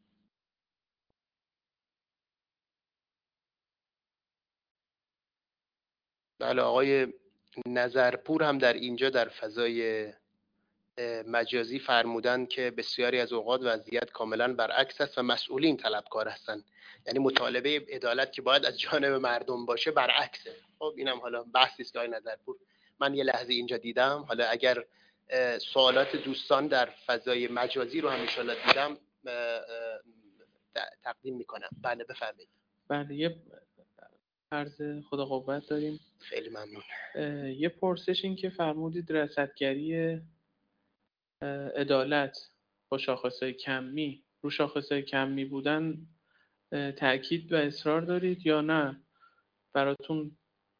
S1: بله آقای نظرپور هم در اینجا در فضای مجازی فرمودن که بسیاری از اوقات وضعیت کاملا برعکس است و مسئولین طلبکار هستند. یعنی مطالبه عدالت که باید از جانب مردم باشه برعکسه. خب اینم حالا بحثی است که آقای نظرپور من یه لحظه اینجا دیدم. حالا اگر سوالات دوستان در فضای مجازی رو هم ان شاءالله دیدم تقدیم میکنم. بله بفرمایید.
S2: بله یه عرض خدا قوت داریم.
S1: خیلی ممنون.
S2: یه پرسش این که فرمودید رصدگری عدالت با شاخصهای کمی، رو شاخصهای کمی بودن تأکید و اصرار دارید یا نه براتون؟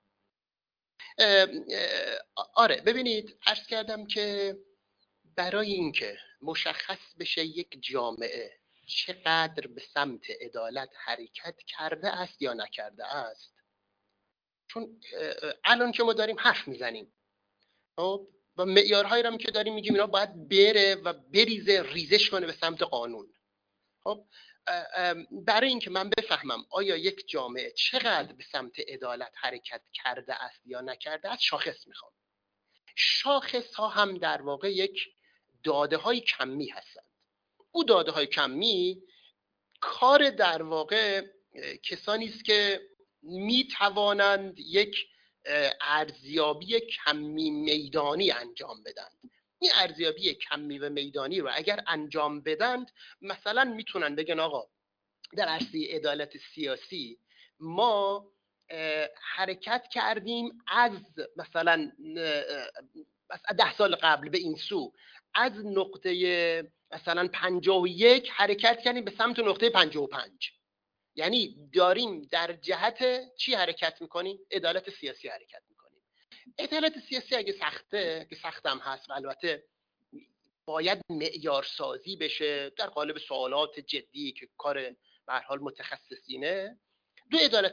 S1: آره ببینید عرض کردم که برای اینکه مشخص بشه یک جامعه چقدر به سمت عدالت حرکت کرده است یا نکرده است، چون الان که ما داریم حرف میزنیم و معیارهایی رو که داریم میگیم اینا باید بره و بریزه، ریزش کنه به سمت قانون. خب برای اینکه من بفهمم آیا یک جامعه چقدر به سمت عدالت حرکت کرده است یا نکرده است، شاخص میخوام. شاخص ها هم در واقع یک داده های کمی هستند. او داده های کمی کار در واقع کسانی است که می توانند یک ارزیابی کمی میدانی انجام بدند. این ارزیابی کمی و میدانی رو اگر انجام بدند، مثلا میتونن بگن آقا در عرصه عدالت سیاسی ما حرکت کردیم از مثلا 10 سال قبل به این سو، از نقطه مثلا 51 حرکت کردیم به سمت نقطه 55. یعنی داریم در جهت چی حرکت میکنیم؟ عدالت سیاسی حرکت میکنیم. عدالت سیاسی اگه سخته، که سختم هست و البته باید معیار سازی بشه در قالب سوالات جدی که کار به هر حال متخصصینه. دو عدالت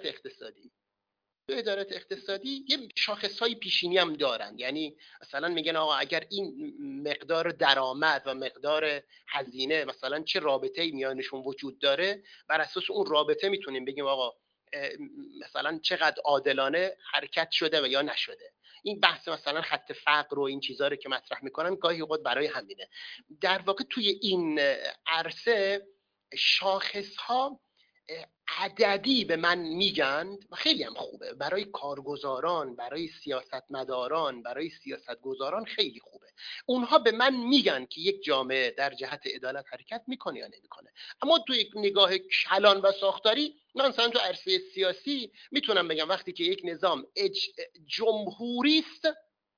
S1: اقتصادی یه شاخصهای پیشینی هم دارن. یعنی مثلا میگن آقا اگر این مقدار درآمد و مقدار هزینه مثلا چه رابطه‌ای میانشون وجود داره، بر اساس اون رابطه میتونیم بگیم آقا مثلا چقدر عادلانه حرکت شده و یا نشده. این بحث مثلا خط فقر و این چیزا رو که مطرح میکنن گاهی اوقات برای همینه. در واقع توی این عرصه شاخص‌ها عددی به من میگن و خیلی هم خوبه برای کارگزاران، برای سیاستمداران، برای سیاستگزاران خیلی خوبه. اونها به من میگن که یک جامعه در جهت عدالت حرکت میکنه یا نمیکنه. اما تو یک نگاه کلان و ساختاری، من مثلا تو عرصه سیاسی میتونم بگم وقتی که یک نظام جمهوری است،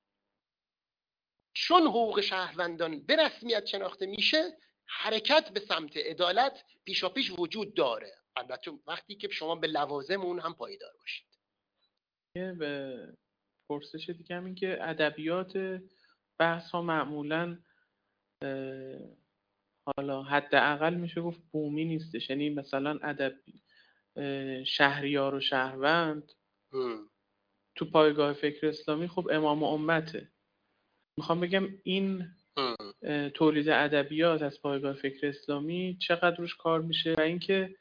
S1: چون حقوق شهروندان به رسمیت شناخته میشه، حرکت به سمت عدالت پیشاپیش وجود داره، البته وقتی که شما به لوازم اون هم پایدار باشید.
S2: به پرسش دیگه هم این که ادبیات بحث ها معمولاً حالا حداقل میشه گفت بومی نیستش. یعنی مثلا ادب شهریار و شهروند تو پایگاه فکر اسلامی خب امام امته، میخوام بگم این
S1: ام.
S2: تولید ادبیات از پایگاه فکر اسلامی چقدر روش کار میشه و اینکه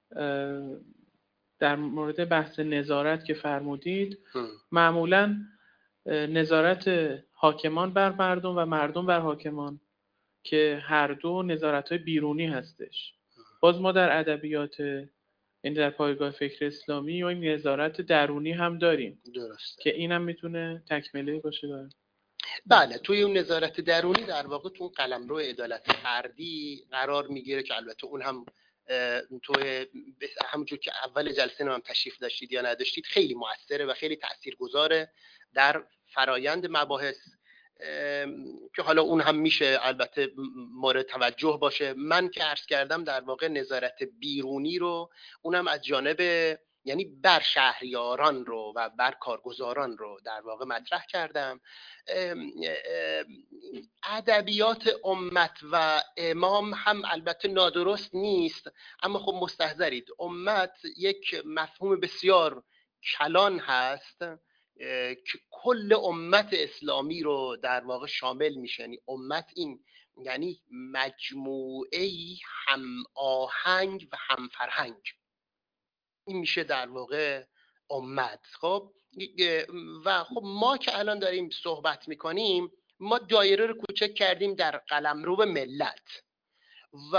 S2: در مورد بحث نظارت که فرمودید معمولاً نظارت حاکمان بر مردم و مردم بر حاکمان که هر دو نظارت‌های بیرونی هستش. باز ما در ادبیات یعنی در پایگاه فکر اسلامی و این نظارت درونی هم داریم.
S1: درسته.
S2: که اینم میتونه تکمله باشه.
S1: بله، توی اون نظارت درونی در واقع تو قلمرو عدالت فردی قرار میگیره که البته اون هم توی همونجور که اول جلسه هم تشریف داشتید یا نداشتید خیلی موثره و خیلی تاثیرگذاره در فرایند مباحث که حالا اون هم میشه البته مورد توجه باشه. من که عرض کردم در واقع نظارت بیرونی رو اونم از جانب یعنی بر شهریاران رو و بر کارگزاران رو در واقع مطرح کردم. ادبیات امت و امام هم البته نادرست نیست، اما خب مستحضرید امت یک مفهوم بسیار کلان هست که کل امت اسلامی رو در واقع شامل میشه. یعنی امت این یعنی مجموعه هم آهنگ و هم فرهنگ، این میشه در واقع امت. خب و خب ما که الان داریم صحبت میکنیم ما دایره رو کوچک کردیم در قلمرو ملت و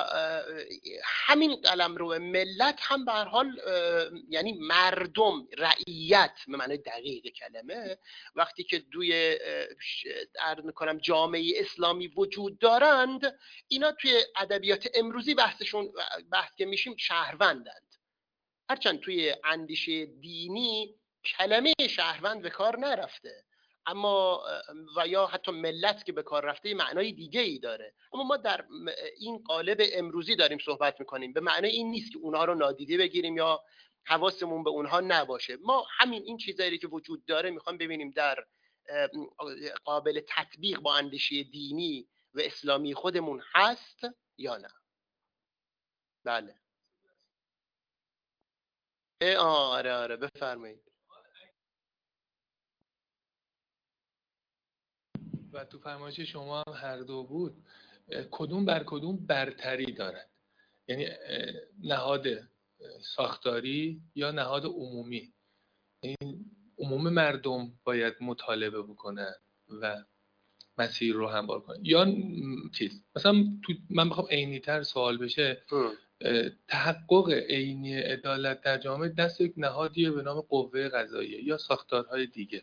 S1: همین قلمرو ملت هم به هر حال یعنی مردم، رعیت به معنای دقیق کلمه، وقتی که دوی عرض میکنم جامعه اسلامی وجود دارند، اینا توی ادبیات امروزی بحث که میشیم شهروندند. هرچند توی اندیشه دینی کلمه شهروند به کار نرفته، اما و یا حتی ملت که به کار رفته معنای دیگه ای داره، اما ما در این قالب امروزی داریم صحبت میکنیم. به معنای این نیست که اونها رو نادیده بگیریم یا حواسمون به اونها نباشه. ما همین این چیزایی که وجود داره میخوام ببینیم در قابل تطبیق با اندیشه دینی و اسلامی خودمون هست یا نه. بله. آره بفرمایید.
S3: و تو فرمایش شما هم هر دو بود، کدوم بر کدوم برتری دارد، یعنی نهاد ساختاری یا نهاد عمومی. این عموم مردم باید مطالبه بکنن و مسیر رو هموار کنن یا چیز. مثلا من میخوام عینی‌تر سوال بشه، تحقق عینی عدالت در جامعه دست یک نهادیه به نام قوه قضاییه یا ساختارهای دیگه.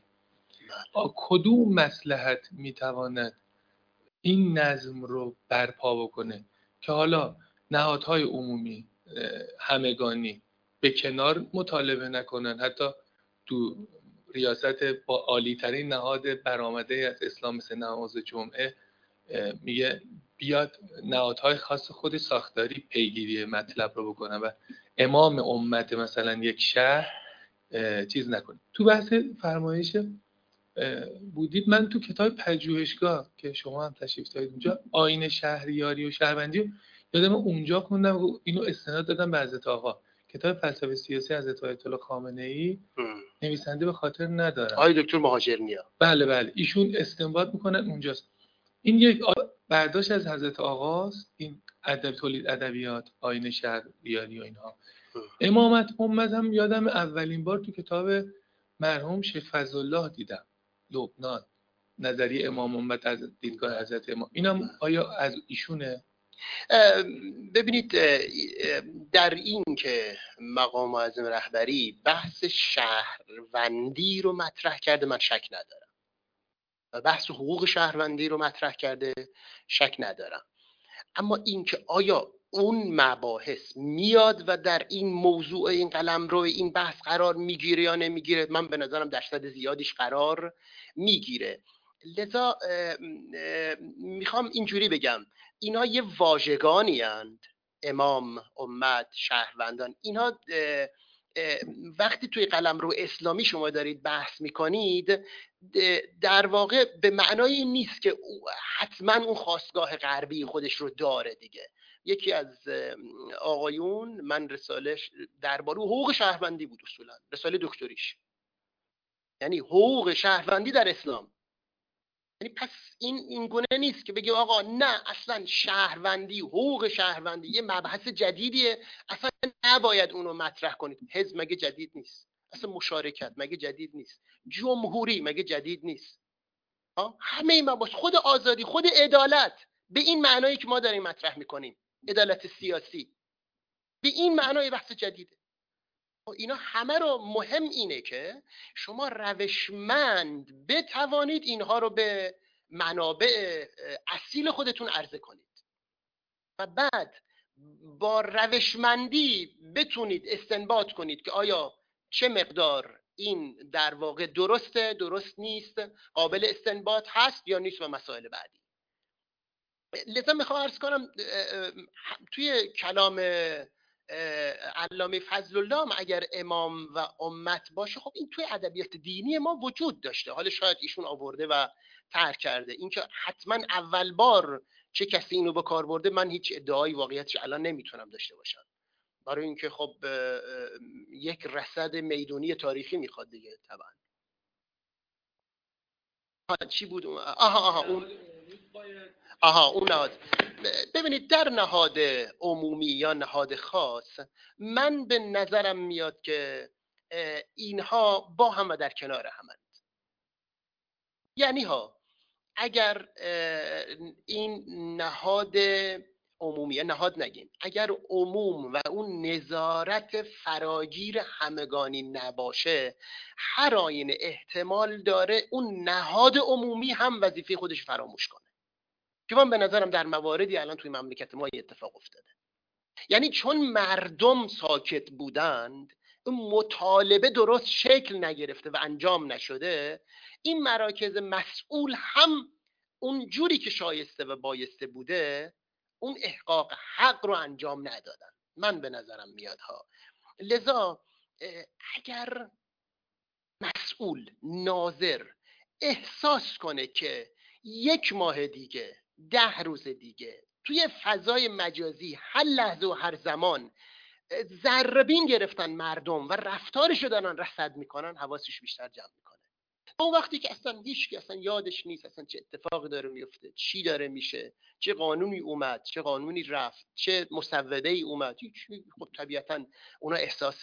S3: کدوم مصلحت میتواند این نظم رو برپا بکنه که حالا نهادهای عمومی همگانی به کنار مطالبه نکنن؟ حتی تو ریاست با عالی ترین نهاد برآمده از اسلام مثل نماز جمعه میگه بیاد نهادهای خاص خود ساختاری پیگیری مطلب رو بکنن و امام امت مثلا یک شهر چیز نکنه. تو بحث فرمایش بودید، من تو کتاب پژوهشگاه که شما هم تشریف دارید اونجا، آیین شهریاری و شهروندی یادم اونجا خوندم و اینو استناد دادم به حضرت آقا. کتاب فلسفه سیاسی حضرت آیت الله خامنه‌ای، نویسنده به خاطر ندارم،
S1: آقای دکتر مهاجرنیا.
S3: بله ایشون استنباط میکنن اونجاست. این یک برداشت از حضرت آقاست، این تولید ادبیات، آیین شهریاری و اینها. امامت امت هم یادم اولین بار تو کتاب مرحوم شیخ فضلالله دیدم، لبنان، نظریه امام امت از دیدگاه حضرت امام. اینم آیا از ایشونه؟
S1: ببینید، در این که مقام معظم رهبری بحث شهروندی رو مطرح کرده من شک ندارم و بحث حقوق شهروندی رو مطرح کرده شک ندارم، اما این که آیا اون مباحث میاد و در این موضوع این قلمرو این بحث قرار میگیره یا نمیگیره، من به نظرم درصد زیادیش قرار میگیره. لذا میخوام اینجوری بگم، اینا یه واژگانی هستند، امام، امت، شهروندان. اینا وقتی توی قلمرو اسلامی شما دارید بحث میکنید، در واقع به معنای این نیست که حتما اون خاستگاه غربی خودش رو داره دیگه. یکی از آقایون، من رسالش درباره حقوق شهروندی بود، اصولا رساله دکتریش، یعنی حقوق شهروندی در اسلام، یعنی پس این گونه نیست که بگیم آقا نه اصلا شهروندی، حقوق شهروندی یه مبحث جدیدیه، اصلا نباید اونو مطرح کنید. حزب مگه جدید نیست؟ اصلا مشارکت مگه جدید نیست؟ جمهوری مگه جدید نیست؟ همه این مباحث، خود آزادی، خود عدالت به این معنایی که ما داریم مطرح میکنیم، عدالت سیاسی به این معنای بحث جدیده. اینا همه رو مهم اینه که شما روشمند بتوانید اینها رو به منابع اصیل خودتون عرضه کنید و بعد با روشمندی بتونید استنباط کنید که آیا چه مقدار این در واقع درسته، درست نیست، قابل استنباط هست یا نیست و مسائل بعدی. لذا میخوام عرض کنم توی کلام علامه فضل الله اگر امام و امت باشه، خب این توی ادبیات دینی ما وجود داشته، حالا شاید ایشون آورده و ترک کرده. اینکه حتما اول بار چه کسی اینو به کار برده، من هیچ ادعایی واقعیتش الان نمیتونم داشته باشم، برای اینکه خب یک رصد میدونی تاریخی میخواد دیگه طبعا. چی بود؟ اون نهاد. ببینید در نهاد عمومی یا نهاد خاص، من به نظرم میاد که اینها با هم و در کنار همند. یعنی اگر این نهاد عمومی، نهاد نگیم، اگر عموم و اون نظارت فراگیر همگانی نباشه، هر آینه احتمال داره اون نهاد عمومی هم وظیفه خودش فراموش کنه، که من به نظرم در مواردی الان توی مملکت ما اتفاق افتاده. یعنی چون مردم ساکت بودند، اون مطالبه درست شکل نگرفته و انجام نشده، این مراکز مسئول هم اون جوری که شایسته و بایسته بوده اون احقاق حق رو انجام ندادن. من به نظرم میاد لذا اگر مسئول، ناظر احساس کنه که 1 ماه دیگه، 10 روز دیگه توی فضای مجازی هر لحظه و هر زمان ذره‌بین گرفتن مردم و رفتارشو دارن رصد میکنن، حواسش بیشتر جمع میکنه. اون وقتی که اصلا هیچکی اصلا یادش نیست اصلا چه اتفاقی داره میفته، چی داره میشه، چه قانونی اومد، چه قانونی رفت، چه مسوده‌ای اومد، خب طبیعتا اونا احساس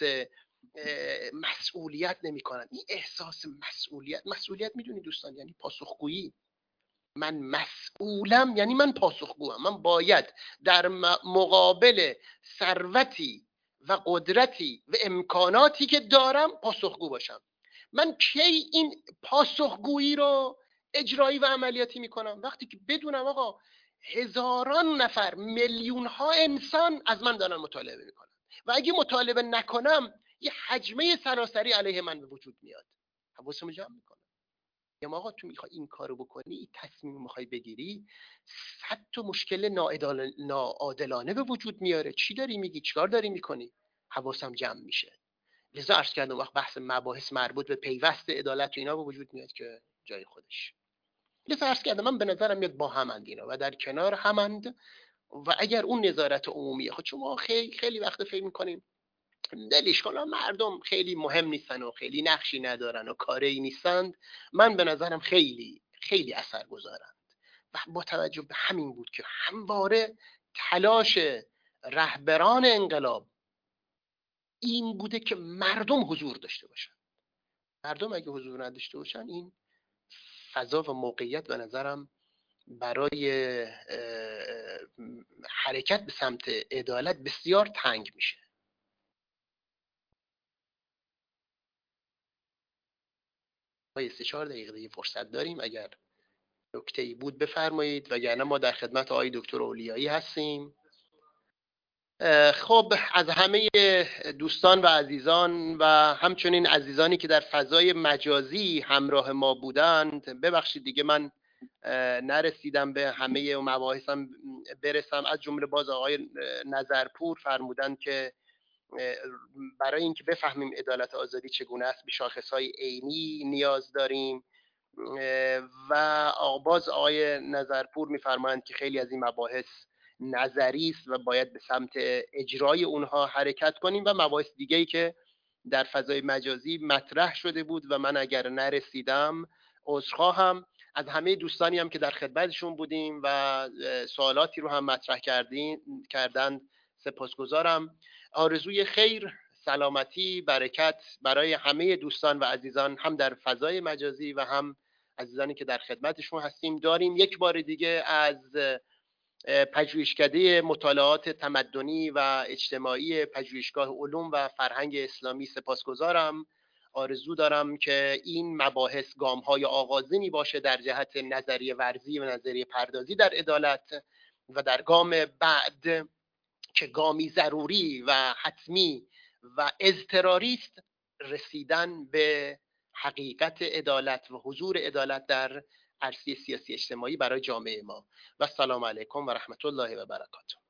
S1: مسئولیت نمیکنن. این احساس مسئولیت میدونی دوستان یعنی پاسخگویی. من مسئولم یعنی من پاسخگوام، من باید در مقابل ثروتی و قدرتی و امکاناتی که دارم پاسخگو باشم. من کی این پاسخگویی رو اجرایی و عملیاتی میکنم؟ وقتی که بدونم آقا هزاران نفر، میلیون ها انسان از من دارن مطالبه میکنن و اگه مطالبه نکنم یه حجمه سراسری علیه من به وجود میاد، حواسم جمع میکنم. یا آقا تو میخوای این کارو بکنی، این تصمیم میخوای بگیری، 100 تا مشکل ناعادلانه به وجود میاره. چی داری میگی؟ چیکار داری میکنی؟ حواسم جمع میشه. لذا عرض کردم وقت بحث مباحث مربوط به پیوست عدالت و اینا به وجود میاد که جای خودش. لذا عرض کردم من به نظرم میاد با همند اینا و در کنار همند. و اگر اون نظارت عمومیه، خود شما خیلی وقت فکر میکنیم دلیش کنم مردم خیلی مهم نیستن و خیلی نقشی ندارن و کاری نیستند. من به نظرم خیلی خیلی اثر گذارند و با توجه به همین بود که همواره تلاش رهبران انقلاب این بوده که مردم حضور داشته باشن. مردم اگه حضور نداشته باشن این فضا و موقعیت به نظرم برای حرکت به سمت عدالت بسیار تنگ میشه. ما 3-4 دقیقه دیگه فرصت داریم، اگر نکته‌ای بود بفرمایید وگرنه ما در خدمت آقای دکتر اولیایی هستیم. خب از همه دوستان و عزیزان و همچنین عزیزانی که در فضای مجازی همراه ما بودند، ببخشید دیگه من نرسیدم به همه مباحثم برسم. از جمله باز آقای نظرپور فرمودند که برای اینکه بفهمیم عدالت آزادی چگونه است به شاخصهای عینی نیاز داریم و باز آقای نظرپور میفرمایند که خیلی از این مباحث نظری است و باید به سمت اجرای اونها حرکت کنیم و مباحث دیگه‌ای که در فضای مجازی مطرح شده بود و من اگر نرسیدم عذرخواهم. از همه دوستانی هم که در خدمتشون بودیم و سوالاتی رو هم مطرح کردند سپاسگزارم. آرزوی خیر، سلامتی، برکت برای همه دوستان و عزیزان، هم در فضای مجازی و هم عزیزانی که در خدمتشون هستیم داریم. یک بار دیگه از پژوهشکده مطالعات تمدنی و اجتماعی پژوهشگاه علوم و فرهنگ اسلامی سپاسگزارم. آرزو دارم که این مباحث گام‌های آغازینی باشه در جهت نظریه ورزی و نظریه پردازی در عدالت و در گام بعد که گامی ضروری و حتمی و اضطراری است، رسیدن به حقیقت عدالت و حضور عدالت در عرصه سیاسی اجتماعی برای جامعه ما. و السلام علیکم و رحمت الله و برکاته.